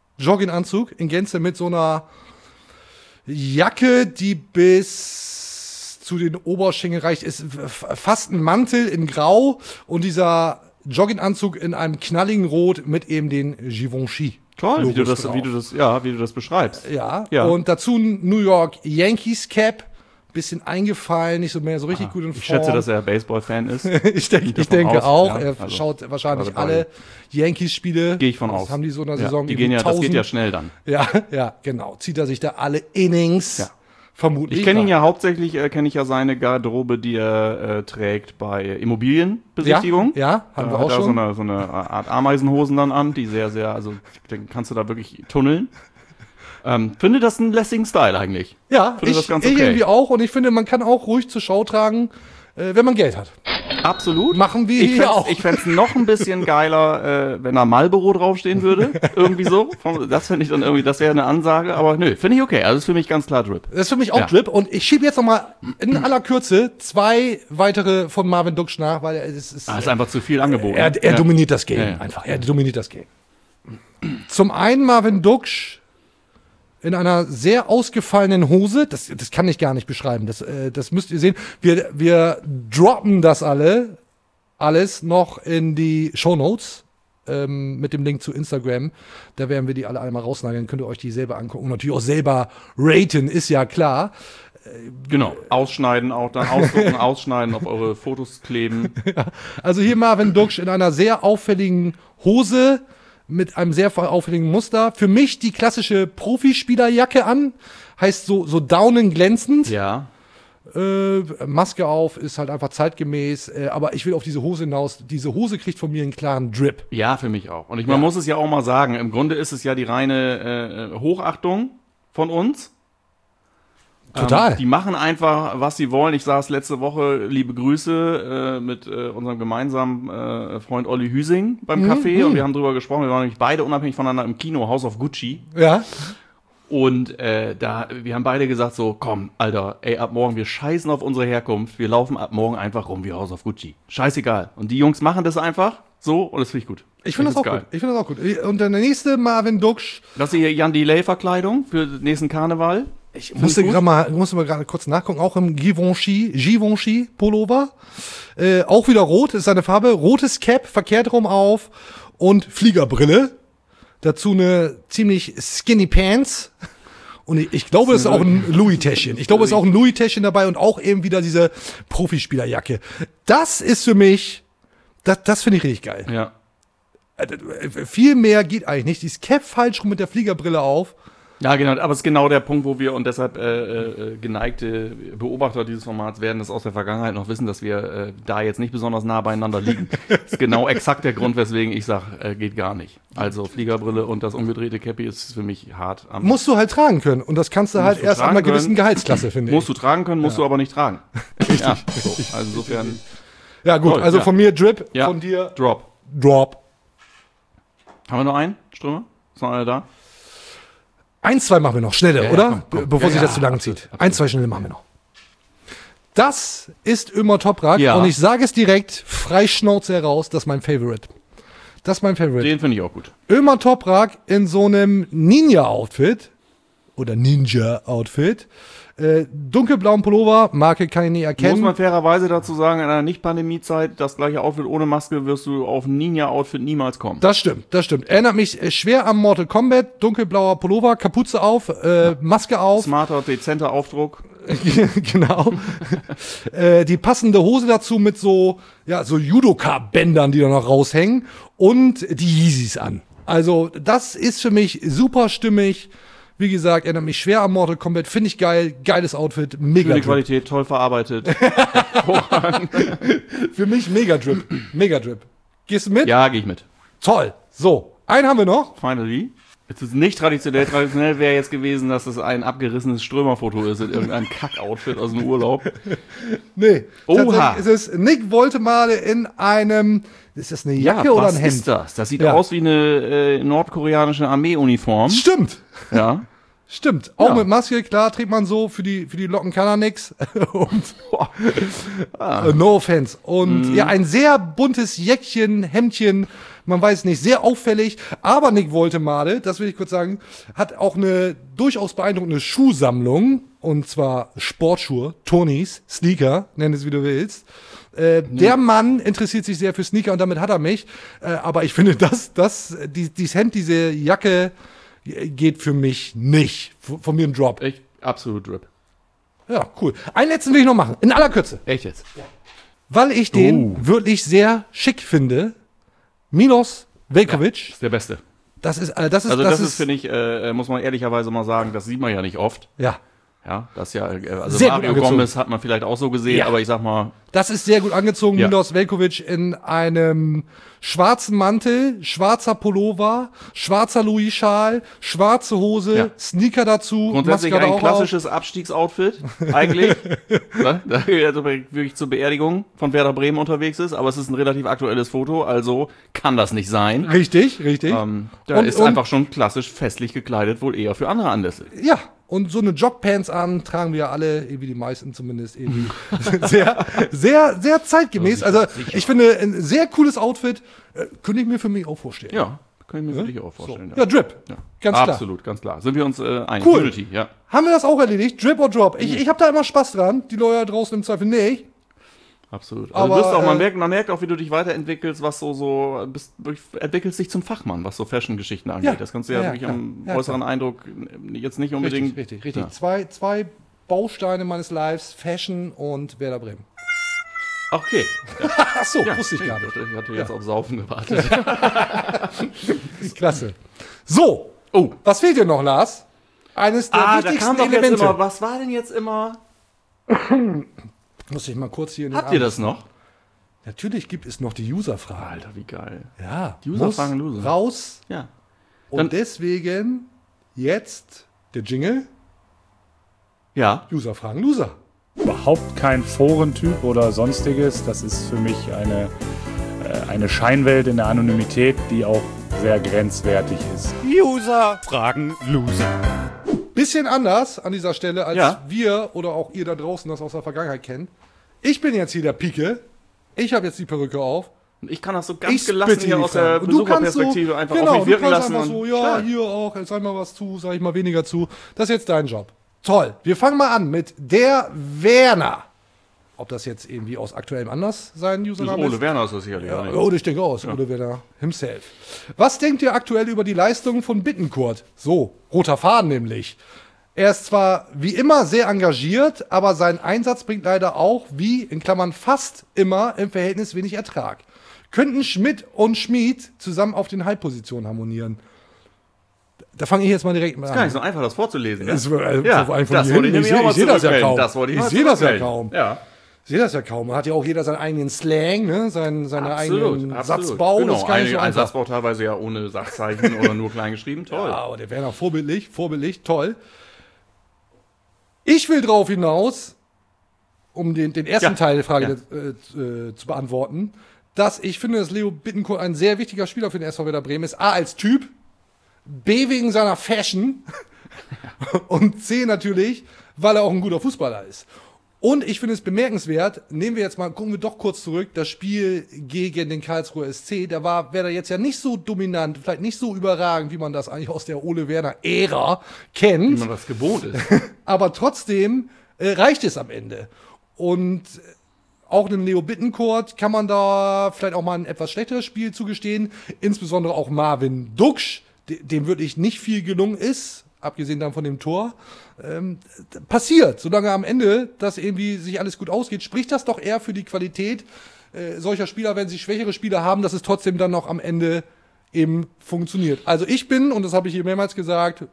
Jogginganzug in Gänze mit so einer Jacke, die bis zu den Oberschenkeln reicht, ist fast ein Mantel in Grau und dieser Jogginganzug in einem knalligen Rot mit eben den Givenchy. Toll, wie du das beschreibst. Ja. Und dazu ein New York Yankees Cap. Bisschen eingefallen, nicht so mehr so richtig gut in Form. Ich schätze, dass er Baseball-Fan ist. ich denke auch. Ja, er schaut wahrscheinlich alle Yankees-Spiele. Gehe ich von aus. Das haben die so in der Saison. Die gehen ja, das geht ja schnell dann. Ja, genau. Zieht er sich da alle Innings. Vermutlich. Ich kenne ihn ja hauptsächlich, kenne ich ja seine Garderobe, die er trägt bei Immobilienbesichtigung. Ja, haben wir auch schon. So eine Art Ameisenhosen dann an, die sehr, sehr, also dann kannst du da wirklich tunneln. Finde das einen lässigen Style eigentlich. Ja, finde das ganz okay. Ich irgendwie auch. Und ich finde, man kann auch ruhig zur Schau tragen, wenn man Geld hat. Absolut. Machen wir hier auch. Ich fände es noch ein bisschen geiler, wenn da Marlboro draufstehen würde. Irgendwie so. Das finde ich dann irgendwie, das wäre eine Ansage. Aber nö, finde ich okay. Also ist für mich ganz klar Drip. Das ist für mich auch Drip. Und ich schiebe jetzt noch mal in aller Kürze 2 weitere von Marvin Duksch nach, weil es ist einfach zu viel angeboten. Er dominiert das Game einfach. Er dominiert das Game. Zum einen Marvin Duksch in einer sehr ausgefallenen Hose. Das kann ich gar nicht beschreiben. Das müsst ihr sehen. Wir droppen das alles noch in die Shownotes mit dem Link zu Instagram. Da werden wir die alle einmal rausnageln. Könnt ihr euch die selber angucken. Und natürlich auch selber raten, ist ja klar. Genau, ausschneiden auch dann, ausdrucken, ausschneiden, auf eure Fotos kleben. Ja. Also hier Marvin Duksch in einer sehr auffälligen Hose mit einem sehr auffälligen Muster. Für mich die klassische Profispielerjacke an. Heißt so daunen glänzend. Ja. Maske auf, ist halt einfach zeitgemäß. Aber ich will auf diese Hose hinaus. Diese Hose kriegt von mir einen klaren Drip. Ja, für mich auch. Und man muss es ja auch mal sagen. Im Grunde ist es ja die reine Hochachtung von uns. Total. Die machen einfach, was sie wollen. Ich saß letzte Woche, liebe Grüße, mit unserem gemeinsamen Freund Olli Hüsing beim Café und wir haben drüber gesprochen. Wir waren nämlich beide unabhängig voneinander im Kino, House of Gucci. Ja. Und wir haben beide gesagt so, komm, Alter, ab morgen, wir scheißen auf unsere Herkunft. Wir laufen ab morgen einfach rum wie House of Gucci. Scheißegal. Und die Jungs machen das einfach so und das finde ich gut. Ich finde das auch geil. Gut. Ich finde das auch gut. Und der nächste Marvin Duksch. Das ist hier Jan Delay-Verkleidung für den nächsten Karneval. Ich musste mal gerade kurz nachgucken, auch im Givenchy Pullover. Auch wieder rot, ist seine Farbe. Rotes Cap, verkehrt rum auf und Fliegerbrille. Dazu eine ziemlich skinny Pants. Und ich glaube, es ist auch ein Louis-Täschchen. Ich glaube, es ist auch ein Louis-Täschchen dabei und auch eben wieder diese Profispielerjacke. Das ist für mich, das finde ich richtig geil. Ja. Viel mehr geht eigentlich nicht. Dieses Cap falsch rum mit der Fliegerbrille auf. Ja, genau, aber es ist genau der Punkt, wo wir und deshalb geneigte Beobachter dieses Formats werden das aus der Vergangenheit noch wissen, dass wir da jetzt nicht besonders nah beieinander liegen. Das ist genau exakt der Grund, weswegen ich sage, geht gar nicht. Also Fliegerbrille und das umgedrehte Cappy ist für mich hart. Musst du halt tragen können und das kannst du halt erst an einer gewissen Gehaltsklasse, finde ich. Musst du tragen können, musst du aber nicht tragen. Richtig. Ja, so. Also insofern. Ja gut, also von mir Drip, ja. von dir Drop. Haben wir noch einen, Strömer? Ist noch einer da? 1, 2 machen wir noch, schnelle, oder? Komm. Bevor sich das zu lange zieht. 1, 2 schnelle machen wir noch. Das ist Ömer Toprak und ich sage es direkt, frei Schnauze heraus, das ist mein Favorite. Den finde ich auch gut. Ömer Toprak in so einem Ninja-Outfit oder Ninja-Outfit. Dunkelblauen Pullover, Marke kann ich nicht erkennen. Muss man fairerweise dazu sagen, in einer Nicht-Pandemie-Zeit, das gleiche Outfit ohne Maske wirst du auf ein Ninja-Outfit niemals kommen. Das stimmt. Erinnert mich schwer an Mortal Kombat, dunkelblauer Pullover, Kapuze auf, Maske auf. Smarter, dezenter Aufdruck. Genau. Die passende Hose dazu mit so Judoka-Bändern, die da noch raushängen und die Yeezys an. Also das ist für mich super stimmig. Wie gesagt, erinnert mich schwer an Mortal Kombat. Finde ich geil. Geiles Outfit. Mega Drip. Qualität, toll verarbeitet. Für mich Mega Drip. Mega Drip. Gehst du mit? Ja, gehe ich mit. Toll. So, einen haben wir noch. Finally. Es ist nicht traditionell. Traditionell wäre jetzt gewesen, dass es ein abgerissenes Strömerfoto ist in irgendeinem Kack-Outfit aus dem Urlaub. Nee. Oha. Es ist Nick Woltemade in einem... Ist das eine Jacke oder ein Hemd? Was ist das? Das sieht aus wie eine nordkoreanische Armeeuniform. Stimmt. Ja. Stimmt. Auch Ja. mit Maske, klar, trägt man so, für die Locken kann er nix. Und, no offense. Und ja, ein sehr buntes Jäckchen, Hemdchen, man weiß nicht, sehr auffällig. Aber Nick Woltemade, das will ich kurz sagen, hat auch eine durchaus beeindruckende Schuhsammlung. Und zwar Sportschuhe, Tonys, Sneaker, nenn es wie du willst. Der Mann interessiert sich sehr für Sneaker und damit hat er mich. Aber ich finde, dieses Hemd, diese Jacke geht für mich nicht. Von mir ein Drop. Absolut Drip. Ja, cool. Einen letzten will ich noch machen. In aller Kürze. Echt jetzt? Weil ich den wirklich sehr schick finde. Milos Veljkovic. Ist der Beste. Das ist, finde ich, muss man ehrlicherweise mal sagen, das sieht man ja nicht oft. Ja. Ja, das ja, also Sehr gut Mario angezogen. Gomez hat man vielleicht auch so gesehen, Ja. aber ich sag mal, Das ist sehr gut angezogen. Ja. Milos Veljkovic in einem schwarzen Mantel, schwarzer Pullover, schwarzer Louis-Schal, schwarze Hose, Ja. Sneaker dazu. grundsätzlich Maske ein auch klassisches Abstiegsoutfit, eigentlich. Ne? Da also wirklich zur Beerdigung von Werder Bremen unterwegs ist, aber es ist ein relativ aktuelles Foto, also kann das nicht sein. auf. Richtig. Da ist einfach schon klassisch festlich gekleidet, wohl eher für andere Anlässe. Ja, und so eine Jogpants an tragen wir ja alle, irgendwie die meisten zumindest, irgendwie sehr, sehr, sehr zeitgemäß. Also ich finde, ein sehr cooles Outfit, könnte ich mir für mich auch vorstellen. Ja, kann ich mir wirklich auch vorstellen. Ja, Drip, Ja. ganz klar. Absolut, ganz klar. Sind wir uns einig? Cool. Unity, ja. Haben wir das auch erledigt? Drip or Drop? Ich habe da immer Spaß dran, die Leute draußen im Zweifel nicht. Absolut. Aber, Also du wirst auch, man merkt auch, wie du dich weiterentwickelst, was entwickelst dich zum Fachmann, was so Fashion-Geschichten angeht. Ja. Das kannst du ja, Ja, wirklich klar. am Ja, äußeren Eindruck jetzt nicht unbedingt. Richtig. Ja. Zwei Bausteine meines Lives, Fashion und Werder Bremen. Okay. Ach so, Ja, wusste ich gar nicht. Ich hatte jetzt auf Saufen gewartet. Klasse. So, was fehlt dir noch, Lars? Eines der da wichtigsten kam doch jetzt Elemente. immer, was war denn jetzt immer? Muss ich mal kurz hier in den Habt ihr Arm- das noch? Natürlich gibt es noch die User-Fragen. Alter, wie geil. Ja, Die User muss fragen Loser. raus. Ja. Und Dann- deswegen jetzt der Jingle. Ja. User fragen Loser. Überhaupt kein Forentyp oder sonstiges. Das ist für mich eine Scheinwelt in der Anonymität, die auch sehr grenzwertig ist. User fragen Loser. Bisschen anders an dieser Stelle, als Ja. wir oder auch ihr da draußen das aus der Vergangenheit kennt. Ich bin jetzt hier der Pike. Ich habe jetzt die Perücke auf. Ich kann das so ganz Ich gelassen spitze hier die aus der Fragen. Und du kannst Besucherperspektive einfach genau, auf mich wirken du kannst lassen. einfach so, und ja, stark. hier auch, sag mal was zu, sag ich mal weniger zu. Das ist jetzt dein Job. Toll. Wir fangen mal an mit der Werner. Ob das jetzt irgendwie aus aktuellem Anlass sein Das Username Ole Werner ist das sicherlich. Ja, oder oh, nicht? ich denke aus. Ole Werner himself. Was denkt ihr aktuell über die Leistungen von Bittencourt? So, roter Faden nämlich. Er ist zwar wie immer sehr engagiert, aber sein Einsatz bringt leider auch, wie in Klammern fast immer, im Verhältnis wenig Ertrag. Könnten Schmidt und Schmid zusammen auf den Halbpositionen harmonieren? Da fange ich jetzt mal direkt mit Ist gar an. nicht so einfach, das vorzulesen. Ne? Das, ja, vor allem von das hier wollte ich hinten. nämlich auch mal Ich sehe das ja zurückmelden. kaum. Das wollte ich Ich mal sehe das ja zurückmelden. kaum. Ja. Ich sehe das ja kaum. Hat ja auch jeder seinen eigenen Slang, ne? seine eigenen absolut. Satzbau. Genau, Das ist gar nicht so ein einfach. Satzbau teilweise ja ohne Sachzeichen oder nur klein geschrieben. Toll. Ja, aber der Werner vorbildlich, toll. Ich will drauf hinaus, um den ersten Ja, Teil der Frage zu beantworten, dass ich finde, dass Leo Bittencourt ein sehr wichtiger Spieler für den SV Werder Bremen ist. A, als Typ, B, wegen seiner Fashion und C, natürlich, weil er auch ein guter Fußballer ist. Und ich finde es bemerkenswert, gucken wir doch kurz zurück, das Spiel gegen den Karlsruher SC, da war Werder jetzt ja nicht so dominant, vielleicht nicht so überragend, wie man das eigentlich aus der Ole Werner-Ära kennt. Wie man das gewohnt ist. Aber trotzdem reicht es am Ende. Und auch einem Leo Bittencourt kann man da vielleicht auch mal ein etwas schlechteres Spiel zugestehen. Insbesondere auch Marvin Duksch, dem wirklich nicht viel gelungen ist, abgesehen dann von dem Tor. Passiert, solange am Ende das irgendwie sich alles gut ausgeht, spricht das doch eher für die Qualität solcher Spieler, wenn sie schwächere Spieler haben, dass es trotzdem dann noch am Ende eben funktioniert. Also ich bin, und das habe ich hier mehrmals gesagt,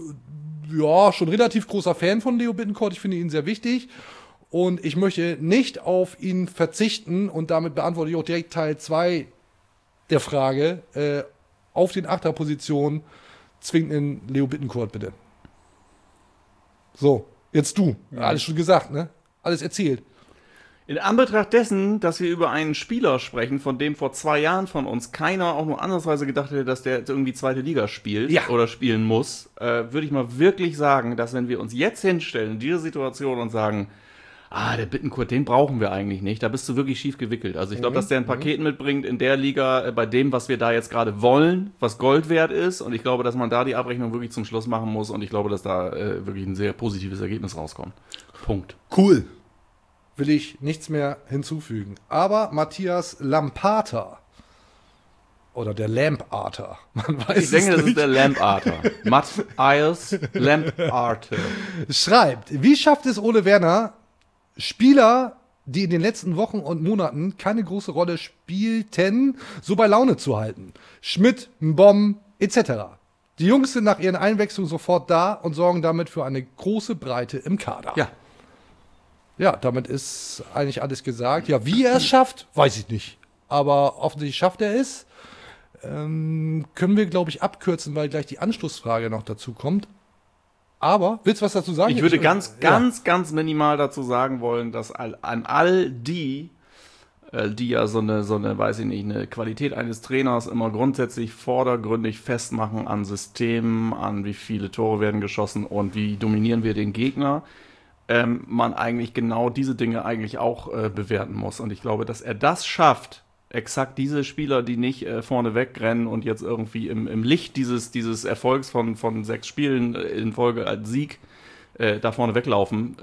ja, schon relativ großer Fan von Leo Bittencourt. Ich finde ihn sehr wichtig. Und ich möchte nicht auf ihn verzichten. Und damit beantworte ich auch direkt Teil 2 der Frage. Auf den Achterpositionen zwingt in Leo Bittencourt, bitte. So, jetzt du. Alles schon gesagt, ne? Alles erzählt. In Anbetracht dessen, dass wir über einen Spieler sprechen, von dem vor 2 Jahren von uns keiner auch nur ansatzweise gedacht hätte, dass der jetzt irgendwie zweite Liga spielt oder spielen muss, würde ich mal wirklich sagen, dass wenn wir uns jetzt hinstellen in diese Situation und sagen, der Bittencourt, den brauchen wir eigentlich nicht, da bist du wirklich schief gewickelt. Also ich glaube, dass der ein Paket mitbringt in der Liga, bei dem, was wir da jetzt gerade wollen, was Gold wert ist, und ich glaube, dass man da die Abrechnung wirklich zum Schluss machen muss, und ich glaube, dass da wirklich ein sehr positives Ergebnis rauskommt. Punkt. Cool. Will ich nichts mehr hinzufügen. Aber Matthias Lamparter oder der Lamparter, man weiß Ich denke, es das nicht, ist der Lamparter. Matthias Lamparter. schreibt, wie schafft es Ole Werner, Spieler, die in den letzten Wochen und Monaten keine große Rolle spielten, so bei Laune zu halten? Schmidt, Mbom, etc. Die Jungs sind nach ihren Einwechslungen sofort da und sorgen damit für eine große Breite im Kader. Ja, damit ist eigentlich alles gesagt. Ja, wie er es schafft, weiß ich nicht. Aber offensichtlich schafft er es. Können wir, glaube ich, abkürzen, weil gleich die Anschlussfrage noch dazu kommt. Aber, willst du was dazu sagen? Ich würde ganz minimal dazu sagen wollen, dass an all die ja so eine, weiß ich nicht, eine Qualität eines Trainers immer grundsätzlich vordergründig festmachen an Systemen, an wie viele Tore werden geschossen und wie dominieren wir den Gegner, man eigentlich genau diese Dinge eigentlich auch bewerten muss. Und ich glaube, dass er das schafft, exakt diese Spieler, die nicht vorne wegrennen und jetzt irgendwie im Licht dieses Erfolgs von 6 Spielen in Folge als Sieg da vorne weglaufen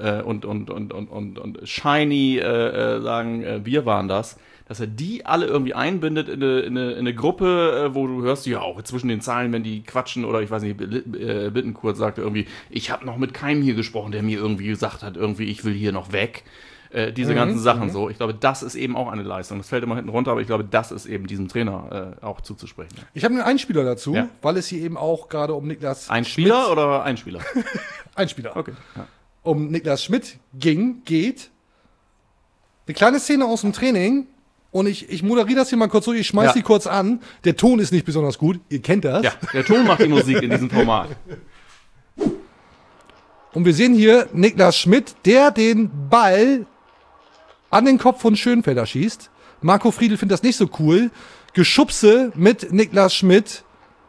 und shiny sagen, wir waren das, dass er die alle irgendwie einbindet in eine Gruppe, wo du hörst, ja auch zwischen den Zeilen, wenn die quatschen, oder ich weiß nicht, Bittencourt sagte irgendwie, ich habe noch mit keinem hier gesprochen, der mir irgendwie gesagt hat, irgendwie ich will hier noch weg. Diese ganzen Sachen so. Ich glaube, das ist eben auch eine Leistung. Das fällt immer hinten runter, aber ich glaube, das ist eben diesem Trainer auch zuzusprechen. Ich habe einen Einspieler dazu, weil es hier eben auch gerade um Niklas Ein Spieler oder ein Spieler? Ein Spieler. Okay. Ja. Um Niklas Schmidt geht. Eine kleine Szene aus dem Training. Und ich moderiere das hier mal kurz durch. Ich schmeiß die kurz an. Der Ton ist nicht besonders gut. Ihr kennt das. Ja, der Ton macht die Musik in diesem Format. Und wir sehen hier Niklas Schmidt, der den Ball an den Kopf von Schönfelder schießt. Marco Friedl findet das nicht so cool. Geschubse mit Niklas Schmidt.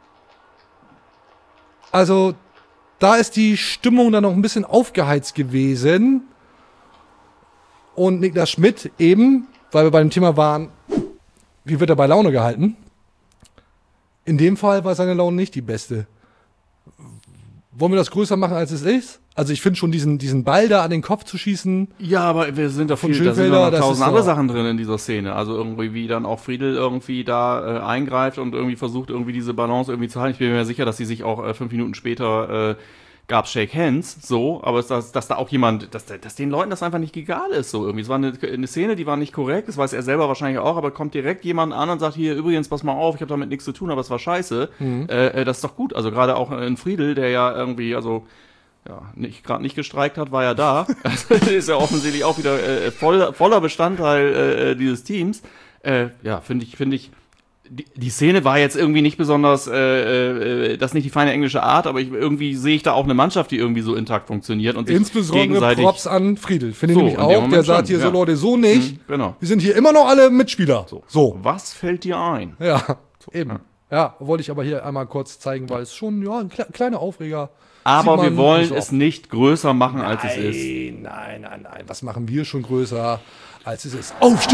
Also, da ist die Stimmung dann noch ein bisschen aufgeheizt gewesen. Und Niklas Schmidt eben, weil wir bei dem Thema waren, wie wird er bei Laune gehalten? In dem Fall war seine Laune nicht die beste. Wollen wir das größer machen, als es ist? Also ich finde schon diesen Ball da an den Kopf zu schießen. Ja, aber wir sind da von viel, da sind noch das 1000 ist andere Sachen drin in dieser Szene. Also irgendwie, wie dann auch Friedl irgendwie da eingreift und irgendwie versucht, irgendwie diese Balance irgendwie zu halten. Ich bin mir sicher, dass sie sich auch 5 Minuten später gab's Shake Hands, so, aber dass da auch jemand, dass den Leuten das einfach nicht egal ist, so irgendwie. Es war eine Szene, die war nicht korrekt, das weiß er selber wahrscheinlich auch, aber kommt direkt jemand an und sagt, hier, übrigens, pass mal auf, ich habe damit nichts zu tun, aber es war scheiße. Das ist doch gut. Also gerade auch in Friedl, der ja irgendwie, also ja, gerade nicht gestreikt hat, war ja da. Also ist ja offensichtlich auch wieder voller Bestandteil dieses Teams. Ja, finde ich, die Szene war jetzt irgendwie nicht besonders, das ist nicht die feine englische Art, aber irgendwie sehe ich da auch eine Mannschaft, die irgendwie so intakt funktioniert und sich insbesondere gegenseitig Props an Friedl, finde ich nämlich auch. Der sagt hier so, Leute, so nicht. Genau. Wir sind hier immer noch alle Mitspieler. So. Was fällt dir ein? Ja, eben. Ja, wollte ich aber hier einmal kurz zeigen, weil es schon, ja, ein kleiner Aufreger. Aber wir wollen es nicht größer machen, als es ist. Nein. Was machen wir schon größer, als es ist? Aufstieg.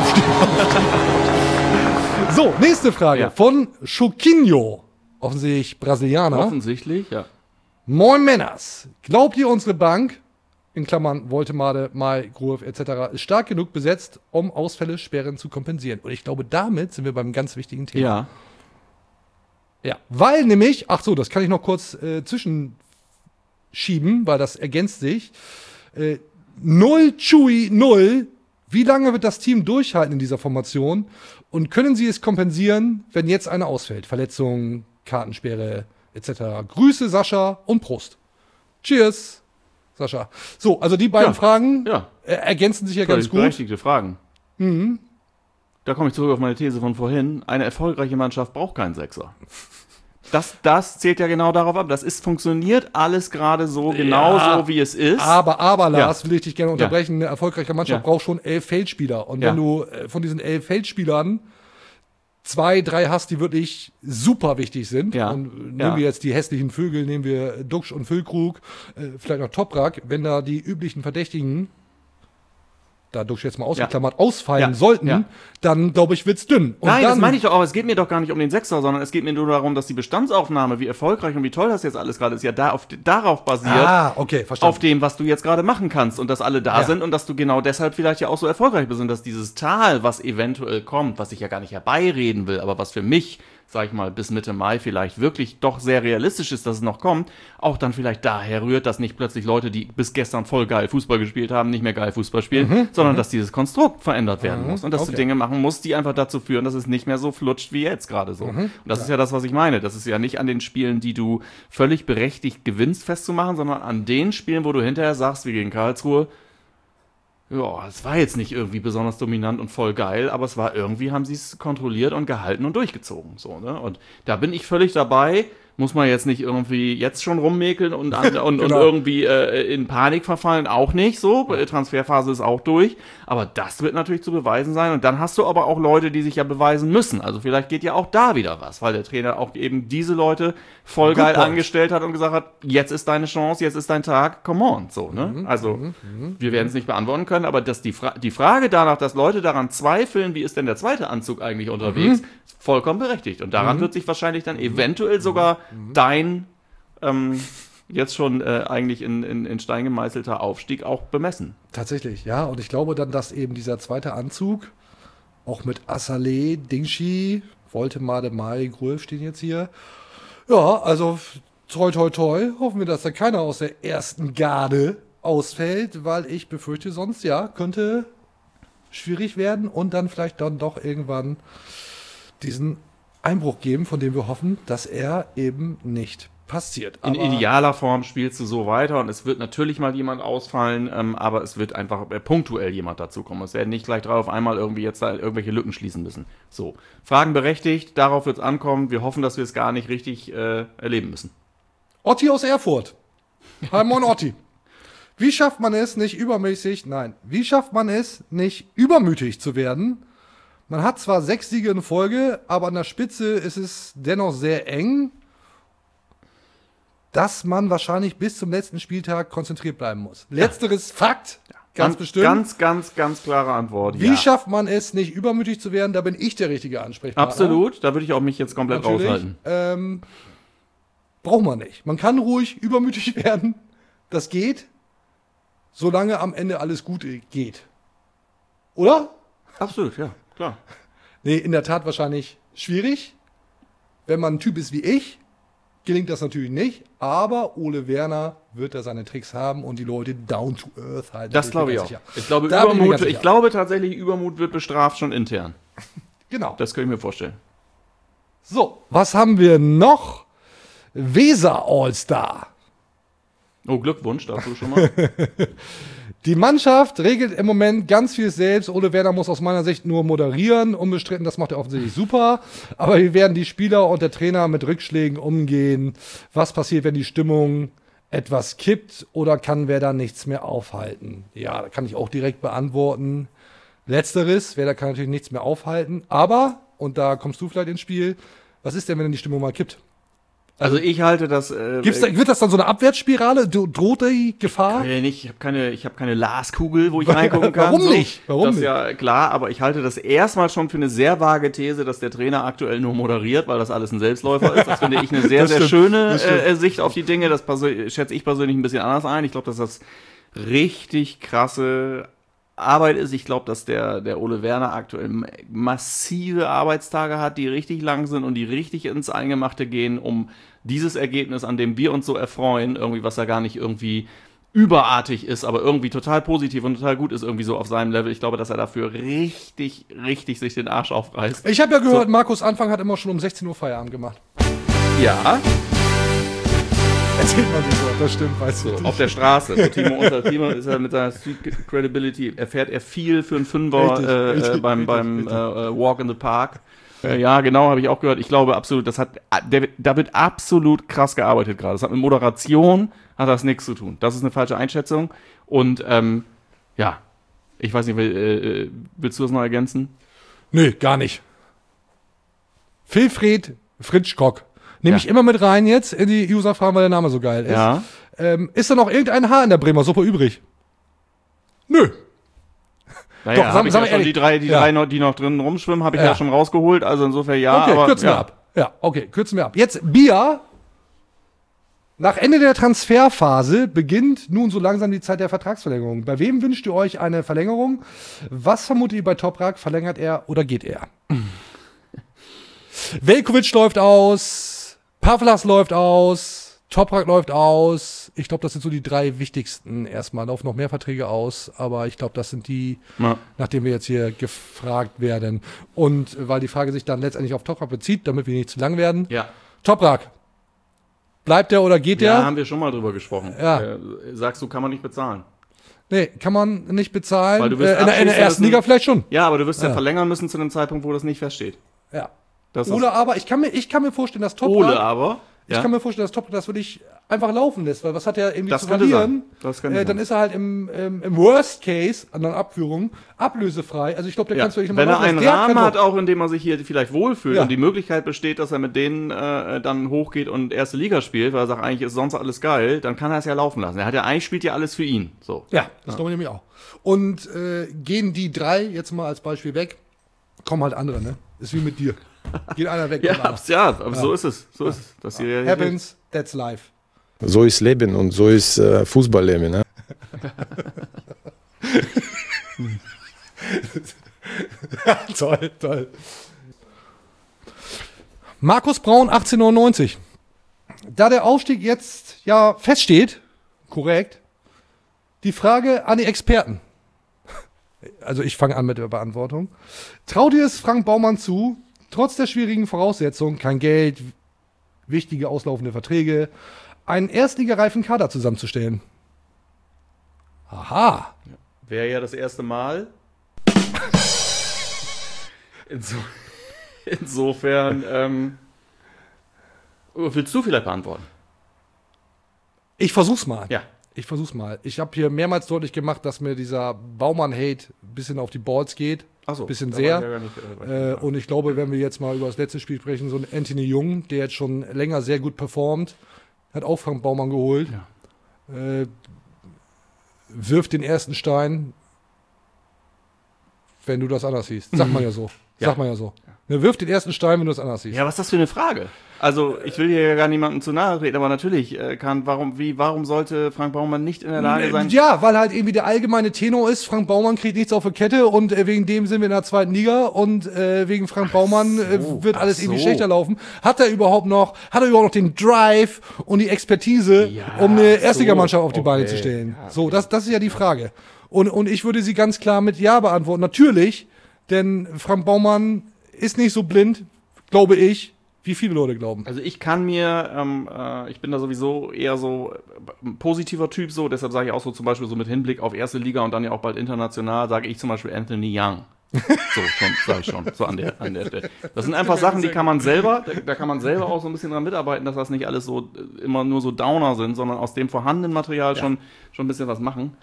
So, nächste Frage von Choquinho. Offensichtlich Brasilianer. Offensichtlich, ja. Moin Männers. Glaubt ihr, unsere Bank, in Klammern Woltemade, Mai, Gruev etc., ist stark genug besetzt, um Ausfälle, Sperren zu kompensieren? Und ich glaube, damit sind wir beim ganz wichtigen Thema. Ja. Ja, weil nämlich, ach so, das kann ich noch kurz zwischenschieben, weil das ergänzt sich. 0 Chui 0. Wie lange wird das Team durchhalten in dieser Formation? Und können sie es kompensieren, wenn jetzt einer ausfällt? Verletzung, Kartensperre etc. Grüße, Sascha, und Prost. Cheers, Sascha. So, also die beiden Fragen ergänzen sich ja ganz gut. Berechtigte Fragen. Da komme ich zurück auf meine These von vorhin. Eine erfolgreiche Mannschaft braucht keinen Sechser. Das zählt ja genau darauf ab. Das funktioniert alles gerade so, genauso wie es ist. Aber Lars, will ich dich gerne unterbrechen. Eine erfolgreiche Mannschaft braucht schon 11 Feldspieler. Und wenn du von diesen 11 Feldspielern 2, 3 hast, die wirklich super wichtig sind. Und nehmen wir jetzt die hässlichen Vögel, nehmen wir Duxch und Füllkrug, vielleicht noch Toprak. Wenn da die üblichen Verdächtigen, da Duxch jetzt mal ausgeklammert, ausfallen sollten, dann, glaube ich, wird's dünn. Und Nein, dann, das meine ich doch auch. Es geht mir doch gar nicht um den Sechser, sondern es geht mir nur darum, dass die Bestandsaufnahme, wie erfolgreich und wie toll das jetzt alles gerade ist, ja darauf basiert, verstanden. auf dem, was du jetzt gerade machen kannst und dass alle da sind und dass du genau deshalb vielleicht ja auch so erfolgreich bist und dass dieses Tal, was eventuell kommt, was ich ja gar nicht herbeireden will, aber was für mich, sag ich mal, bis Mitte Mai vielleicht wirklich doch sehr realistisch ist, dass es noch kommt, auch dann vielleicht daher rührt, dass nicht plötzlich Leute, die bis gestern voll geil Fußball gespielt haben, nicht mehr geil Fußball spielen, sondern dass dieses Konstrukt verändert werden muss und dass du Dinge machen musst, die einfach dazu führen, dass es nicht mehr so flutscht wie jetzt gerade so. Und das ist ja das, was ich meine. Das ist ja nicht an den Spielen, die du völlig berechtigt gewinnst, festzumachen, sondern an den Spielen, wo du hinterher sagst, wie gegen Karlsruhe, ja, es war jetzt nicht irgendwie besonders dominant und voll geil, aber es war irgendwie, haben sie es kontrolliert und gehalten und durchgezogen. So, ne? Und da bin ich völlig dabei. Muss man jetzt nicht irgendwie jetzt schon rummäkeln und irgendwie in Panik verfallen, auch nicht so. Transferphase ist auch durch. Aber das wird natürlich zu beweisen sein. Und dann hast du aber auch Leute, die sich ja beweisen müssen. Also vielleicht geht ja auch da wieder was, weil der Trainer auch eben diese Leute voll geil angestellt hat und gesagt hat, jetzt ist deine Chance, jetzt ist dein Tag, come on. So, ne? Wir werden es nicht beantworten können, aber dass die Frage danach, dass Leute daran zweifeln, wie ist denn der zweite Anzug eigentlich unterwegs, vollkommen berechtigt. Und daran wird sich wahrscheinlich dann eventuell sogar dein jetzt schon eigentlich in Stein gemeißelter Aufstieg auch bemessen. Tatsächlich, ja. Und ich glaube dann, dass eben dieser zweite Anzug, auch mit Assalé, Dingschi, Woltemade, Mai, Gröf stehen jetzt hier. Ja, also toi, toi, toi. Hoffen wir, dass da keiner aus der ersten Garde ausfällt, weil ich befürchte, sonst könnte schwierig werden und dann vielleicht dann doch irgendwann diesen Einbruch geben, von dem wir hoffen, dass er eben nicht passiert. In idealer Form spielst du so weiter und es wird natürlich mal jemand ausfallen, aber es wird einfach punktuell jemand dazukommen. Es werden nicht gleich drauf einmal irgendwie jetzt da irgendwelche Lücken schließen müssen. So, Fragen berechtigt, darauf wird es ankommen. Wir hoffen, dass wir es gar nicht richtig erleben müssen. Otti aus Erfurt. Hi, moin Otti. Wie schafft man es nicht übermütig zu werden? Man hat zwar 6 Siege in Folge, aber an der Spitze ist es dennoch sehr eng, dass man wahrscheinlich bis zum letzten Spieltag konzentriert bleiben muss. Letzteres Fakt, ganz bestimmt. Ganz klare Antwort. Wie schafft man es nicht übermütig zu werden? Da bin ich der richtige Ansprechpartner. Absolut, da würde ich auch mich jetzt komplett raushalten. Braucht man nicht. Man kann ruhig übermütig werden. Das geht, solange am Ende alles gut geht. Oder? Absolut, ja. Klar. Nee, in der Tat wahrscheinlich schwierig. Wenn man ein Typ ist wie ich, gelingt das natürlich nicht. Aber Ole Werner wird da seine Tricks haben und die Leute down to earth halten. Das glaube ich auch. Ich glaube, ich glaube tatsächlich, Übermut wird bestraft schon intern. Genau. Das kann ich mir vorstellen. So, was haben wir noch? Weser All-Star. Oh, Glückwunsch dazu schon mal. Die Mannschaft regelt im Moment ganz viel selbst. Ole Werner muss aus meiner Sicht nur moderieren. Unbestritten, das macht er offensichtlich super. Aber wie werden die Spieler und der Trainer mit Rückschlägen umgehen? Was passiert, wenn die Stimmung etwas kippt? Oder kann Werder nichts mehr aufhalten? Ja, da kann ich auch direkt beantworten. Letzteres, Werder kann natürlich nichts mehr aufhalten. Aber, und da kommst du vielleicht ins Spiel, was ist denn, wenn die Stimmung mal kippt? Also ich halte das... wird das dann so eine Abwärtsspirale? Droht die Gefahr? Ich habe keine Glaskugel, wo ich reingucken kann. Warum nicht? Das ist ja klar, aber ich halte das erstmal schon für eine sehr vage These, dass der Trainer aktuell nur moderiert, weil das alles ein Selbstläufer ist. Das finde ich eine sehr, sehr schöne Sicht auf die Dinge. Das schätze ich persönlich ein bisschen anders ein. Ich glaube, dass das richtig krasse Arbeit ist. Ich glaube, dass der Ole Werner aktuell massive Arbeitstage hat, die richtig lang sind und die richtig ins Eingemachte gehen, um dieses Ergebnis, an dem wir uns so erfreuen, irgendwie, was ja gar nicht irgendwie überartig ist, aber irgendwie total positiv und total gut ist, irgendwie so auf seinem Level. Ich glaube, dass er dafür richtig sich den Arsch aufreißt. Ich habe ja gehört, Markus Anfang hat immer schon um 16 Uhr Feierabend gemacht. Ja. Erzählt mal nicht so, das stimmt, weißt du. Auf der Straße. Timo ist ja mit seiner Street Credibility, erfährt er viel für einen Fünfer beim Walk in the Park. Ja, genau, habe ich auch gehört. Ich glaube absolut, da wird absolut krass gearbeitet gerade. Das hat mit Moderation, hat das nichts zu tun. Das ist eine falsche Einschätzung. Und ja, ich weiß nicht, willst du das noch ergänzen? Nö, gar nicht. Wilfried Fritschkock. Nehme ich immer mit rein jetzt in die User-Fragen, weil der Name so geil ist. Ja. Ist da noch irgendein Haar in der Bremer Suppe übrig? Nö. Naja, Doch, hab ich sag ja schon die drei, die noch drin rumschwimmen, habe ich ja schon rausgeholt. Also insofern ja. Okay, aber, kürzen wir ab. Ja, okay, kürzen wir ab. Jetzt Bia. Nach Ende der Transferphase beginnt nun so langsam die Zeit der Vertragsverlängerung. Bei wem wünscht ihr euch eine Verlängerung? Was vermutet ihr bei Toprak? Verlängert er oder geht er? Veljkovic läuft aus, Pavlas läuft aus, Toprak läuft aus. Ich glaube, das sind so die 3 wichtigsten erstmal. Laufen noch mehr Verträge aus, aber ich glaube, das sind die, nachdem wir jetzt hier gefragt werden. Und weil die Frage sich dann letztendlich auf Toprak bezieht, damit wir nicht zu lang werden. Ja. Toprak. Bleibt der oder geht der? Ja, haben wir schon mal drüber gesprochen. Ja. Sagst du, kann man nicht bezahlen? Nee, kann man nicht bezahlen. Weil du wirst in der ersten Liga vielleicht schon. Ja, aber du wirst ja verlängern müssen zu einem Zeitpunkt, wo das nicht feststeht. Ja. Das Oder aber, ich kann mir vorstellen, dass Toprak... Oder aber... Ich kann mir vorstellen, dass Toprak das wirklich einfach laufen lässt, weil was hat er irgendwie das zu verlieren? Das könnte sein. Dann ist er halt im Worst Case, an der Abführung, ablösefrei. Also ich glaube, der kannst du nicht wenn er einen Rahmen hat, auch in dem er sich hier vielleicht wohlfühlt und die Möglichkeit besteht, dass er mit denen dann hochgeht und erste Liga spielt, weil er sagt, eigentlich ist sonst alles geil, dann kann er es ja laufen lassen. Eigentlich spielt ja alles für ihn. So. Ja, das glaube ich nämlich auch. Und gehen die 3 jetzt mal als Beispiel weg, kommen halt andere, ne? Ist wie mit dir. Geht einer weg. Aber so ist es. So ist es. Das hier happens, that's life. So ist Leben und so ist Fußballleben. Ne? Toll. Markus Braun, 1899. Da der Aufstieg jetzt ja feststeht, korrekt, die Frage an die Experten. Also ich fange an mit der Beantwortung. Traut ihr es Frank Baumann zu, trotz der schwierigen Voraussetzungen, kein Geld, wichtige auslaufende Verträge, einen erstligareifen Kader zusammenzustellen? Aha. Wäre ja das erste Mal. Insofern, willst du vielleicht beantworten? Ich versuch's mal. Ja. Ich habe hier mehrmals deutlich gemacht, dass mir dieser Baumann-Hate ein bisschen auf die Balls geht. Ach so, bisschen sehr. Und ich glaube, wenn wir jetzt mal über das letzte Spiel sprechen, so ein Anthony Jung, der jetzt schon länger sehr gut performt, hat auch Frank Baumann geholt. Ja. Wirft den ersten Stein, wenn du das anders siehst. Sagt man ja so. Ne, wirft den ersten Stein, wenn du das anders siehst. Ja, was ist das für eine Frage? Also, ich will hier ja gar niemandem zu nahe treten, aber natürlich warum sollte Frank Baumann nicht in der Lage sein? Ja, weil halt irgendwie der allgemeine Tenor ist, Frank Baumann kriegt nichts auf die Kette und wegen dem sind wir in der 2. Liga und wegen Frank Baumann wird alles irgendwie schlechter laufen. Hat er überhaupt noch den Drive und die Expertise, um eine Erstligamannschaft auf die Beine zu stellen? Ja, so, das ist ja die Frage. Und ich würde sie ganz klar mit Ja beantworten. Natürlich, denn Frank Baumann ist nicht so blind, glaube ich, wie viele Leute glauben. Also ich kann mir, ich bin da sowieso eher so ein positiver Typ, so, deshalb sage ich auch so zum Beispiel so mit Hinblick auf erste Liga und dann ja auch bald international, sage ich zum Beispiel Anthony Young. So, sage ich schon, so an der Stelle. Das sind einfach Sachen, die kann man selber, da kann man selber auch so ein bisschen dran mitarbeiten, dass das nicht alles so immer nur so Downer sind, sondern aus dem vorhandenen Material schon ein bisschen was machen.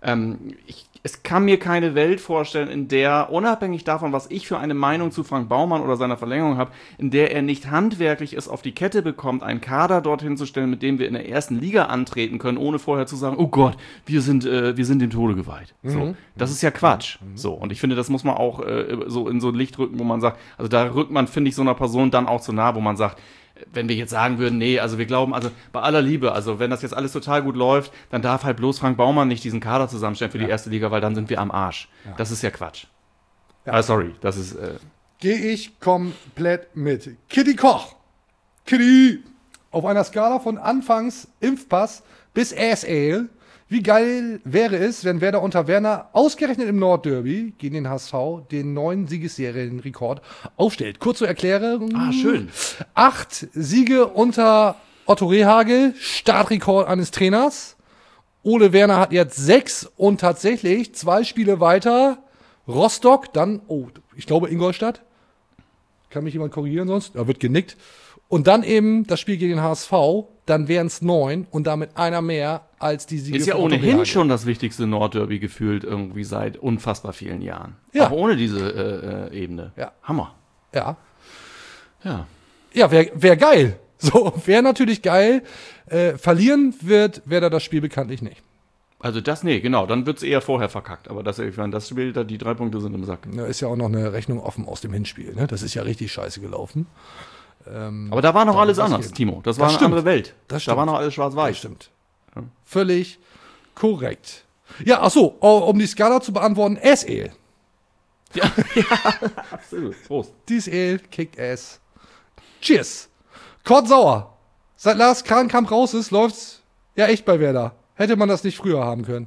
Es kann mir keine Welt vorstellen, in der, unabhängig davon, was ich für eine Meinung zu Frank Baumann oder seiner Verlängerung habe, in der er nicht handwerklich es auf die Kette bekommt, einen Kader dorthin zu stellen, mit dem wir in der ersten Liga antreten können, ohne vorher zu sagen, oh Gott, wir sind dem Tode geweiht. So, das ist ja Quatsch. So, und ich finde, das muss man auch so in so ein Licht rücken, wo man sagt, also da rückt man, finde ich, so einer Person dann auch zu nah, wo man sagt, wenn wir jetzt sagen würden, nee, also wir glauben, also bei aller Liebe, also wenn das jetzt alles total gut läuft, dann darf halt bloß Frank Baumann nicht diesen Kader zusammenstellen für die erste Liga, weil dann sind wir am Arsch. Ja. Das ist ja Quatsch. Ja. Sorry, das ist... Gehe ich komplett mit. Kitty Koch. Kitty. Auf einer Skala von anfangs Impfpass bis Ass-Ale. Wie geil wäre es, wenn Werder unter Werner ausgerechnet im Nordderby gegen den HSV den neuen Siegesserienrekord aufstellt. Kurze Erklärung. Schön. 8 Siege unter Otto Rehhagel, Startrekord eines Trainers. Ole Werner hat jetzt 6 und tatsächlich 2 Spiele weiter. Rostock, dann, ich glaube Ingolstadt. Kann mich jemand korrigieren sonst? Ja, wird genickt. Und dann eben das Spiel gegen den HSV, dann wären es 9 und damit einer mehr als die Siege. Ist ja von ohnehin Otto schon das wichtigste Nordderby gefühlt irgendwie seit unfassbar vielen Jahren. Ja. Auch ohne diese Ebene. Ja. Hammer. Ja. Ja. Ja, wär geil. So, wäre natürlich geil. Verlieren wird Werder das Spiel bekanntlich nicht. Also genau, dann wird es eher vorher verkackt. Aber das Spiel, die 3 Punkte sind im Sack. Da ist ja auch noch eine Rechnung offen aus dem Hinspiel. Ne? Das ist ja richtig scheiße gelaufen. Aber da war noch alles anders, Timo. Das war eine andere Welt. Das da war noch alles schwarz-weiß. Das stimmt. Ja. Völlig korrekt. Ja, achso, um die Skala zu beantworten, SL. Ja, absolut. Prost. Dies Ale, Kick-Ass. Cheers. Kurt Sauer. Seit Lars Krankamp raus ist, läuft's ja echt bei Werder. Hätte man das nicht früher haben können.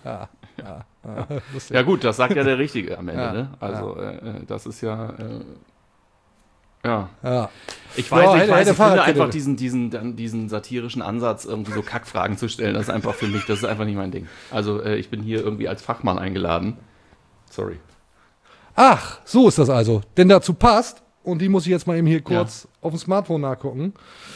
Ja gut, das sagt ja der Richtige am Ende. Ne? Also das ist ja... Ja. Ich weiß, ich finde einfach diesen satirischen Ansatz, irgendwie so Kackfragen zu stellen, das ist einfach für mich, das ist einfach nicht mein Ding. Also ich bin hier irgendwie als Fachmann eingeladen. Sorry. Ach, so ist das also. Denn dazu passt, und die muss ich jetzt mal eben hier kurz auf dem Smartphone nachgucken.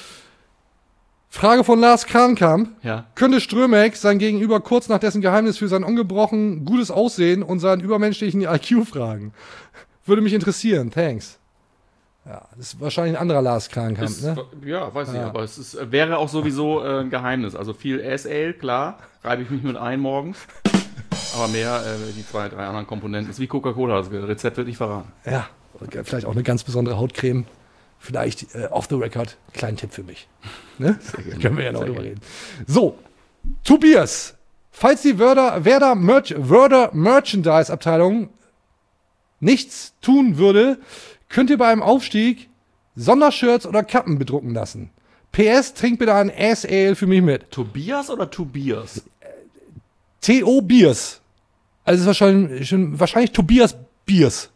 Frage von Lars Krankamp. Ja. Könnte Strömeck sein Gegenüber kurz nach dessen Geheimnis für sein ungebrochen gutes Aussehen und seinen übermenschlichen IQ fragen? Würde mich interessieren. Thanks. Ja, das ist wahrscheinlich ein anderer Lars Krankamp, ne? Ja, weiß ich, aber es wäre auch sowieso ein Geheimnis. Also viel SL, klar, reibe ich mich mit ein morgens. Aber mehr, die 2, 3 anderen Komponenten, ist wie Coca-Cola, das Rezept wird nicht verraten. Ja, vielleicht auch eine ganz besondere Hautcreme. Vielleicht off the record, kleinen Tipp für mich. Ne? Können wir ja noch drüber reden. So, Tobias, falls die Werder Merchandise-Abteilung nichts tun würde, könnt ihr bei einem Aufstieg Sondershirts oder Kappen bedrucken lassen. PS, trink bitte ein S-Ale für mich mit. Tobias oder Tobias? T.O. Biers. Also es ist wahrscheinlich Tobias Biers.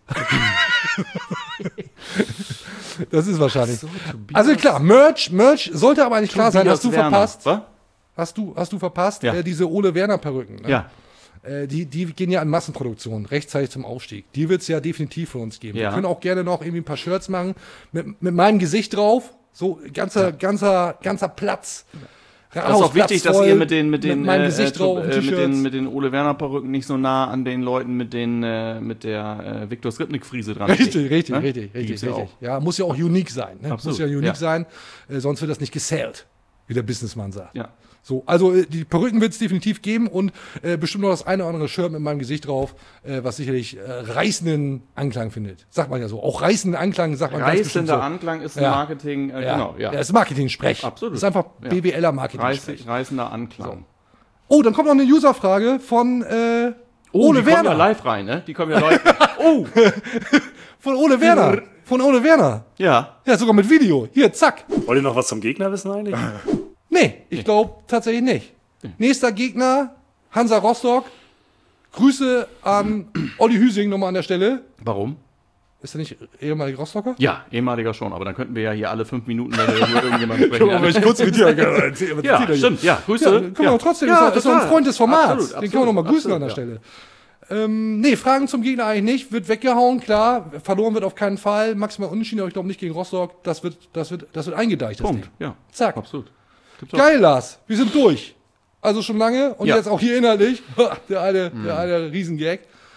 Das ist wahrscheinlich. So, also klar, Merch sollte aber eigentlich klar sein. Hast du verpasst? Was? Hast du verpasst? Ja. Diese Ole Werner Perücken. Ne? Ja. Die gehen ja in Massenproduktion, rechtzeitig zum Aufstieg. Die wird es ja definitiv für uns geben. Ja. Wir können auch gerne noch irgendwie ein paar Shirts machen mit meinem Gesicht drauf. So ganzer Platz. Das ist auch wichtig, dass ihr mit den meinem Gesicht drauf mit den Ole Werner Perücken nicht so nah an den Leuten mit der Viktor Skripnik Friese dran steht. Richtig. Ja, muss ja auch unique sein. Ne? Muss ja unique sein, sonst wird das nicht gesellt, wie der Businessman sagt. Ja. So, also die Perücken wird es definitiv geben und bestimmt noch das eine oder andere Shirt mit meinem Gesicht drauf, was sicherlich reißenden Anklang findet. Sagt man ja so. Auch reißenden Anklang sagt man ganz bestimmt so. Reißender Anklang ist Marketing, genau. Ja, ist Marketing-Sprech. Absolut. Ist einfach BWLer Marketing-Sprech. Reißender Anklang. So. Oh, dann kommt noch eine User-Frage von Ole Werner. Die kommen ja live rein, ne? Die kommen ja live. Oh! Von Ole Werner. Von Ole Werner. Ja. Ja, sogar mit Video. Hier, zack. Wollt ihr noch was zum Gegner wissen eigentlich? Nee, ich glaube tatsächlich nicht. Nächster Gegner, Hansa Rostock. Grüße an Olli Hüsing nochmal an der Stelle. Warum? Ist er nicht ehemaliger Rostocker? Ja, ehemaliger schon, aber dann könnten wir ja hier alle 5 Minuten über irgendjemanden sprechen. Können wir kurz mit dir erzählen. Ja, stimmt, ja, Grüße. Ja, können wir trotzdem, ist doch ein Freund des Formats. Absolut, den können wir nochmal grüßen an der Stelle. Nee, Fragen zum Gegner eigentlich nicht. Wird weggehauen, klar. Verloren wird auf keinen Fall. Maximal Unentschieden, aber ich glaube nicht gegen Rostock. Das wird eingedeicht, das Punkt, Ding. ja. Zack. Absolut. Geil, Lars. Wir sind durch. Also schon lange. Und jetzt auch hier inhaltlich. Der eine Riesengag.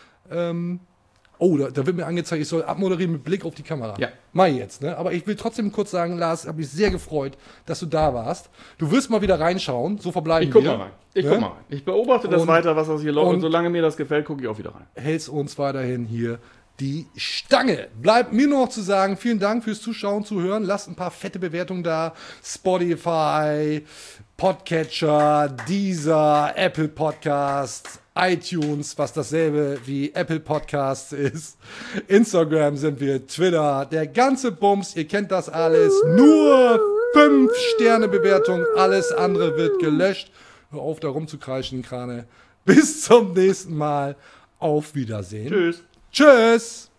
Da wird mir angezeigt, ich soll abmoderieren mit Blick auf die Kamera. Ja. Mal jetzt, ne? Aber ich will trotzdem kurz sagen, Lars, habe mich sehr gefreut, dass du da warst. Du wirst mal wieder reinschauen. So verbleiben wir. Ich guck mal rein. Ich beobachte das weiter, was das hier läuft. Und solange mir das gefällt, gucke ich auch wieder rein. Hältst uns weiterhin hier die Stange. Bleibt mir nur noch zu sagen, vielen Dank fürs Zuschauen, Zuhören. Lasst ein paar fette Bewertungen da. Spotify, Podcatcher, Deezer, Apple Podcasts, iTunes, was dasselbe wie Apple Podcasts ist. Instagram sind wir, Twitter, der ganze Bums, ihr kennt das alles. Nur 5-Sterne-Bewertung, alles andere wird gelöscht. Hör auf, da rumzukreischen, Krane. Bis zum nächsten Mal. Auf Wiedersehen. Tschüss. Tschüss.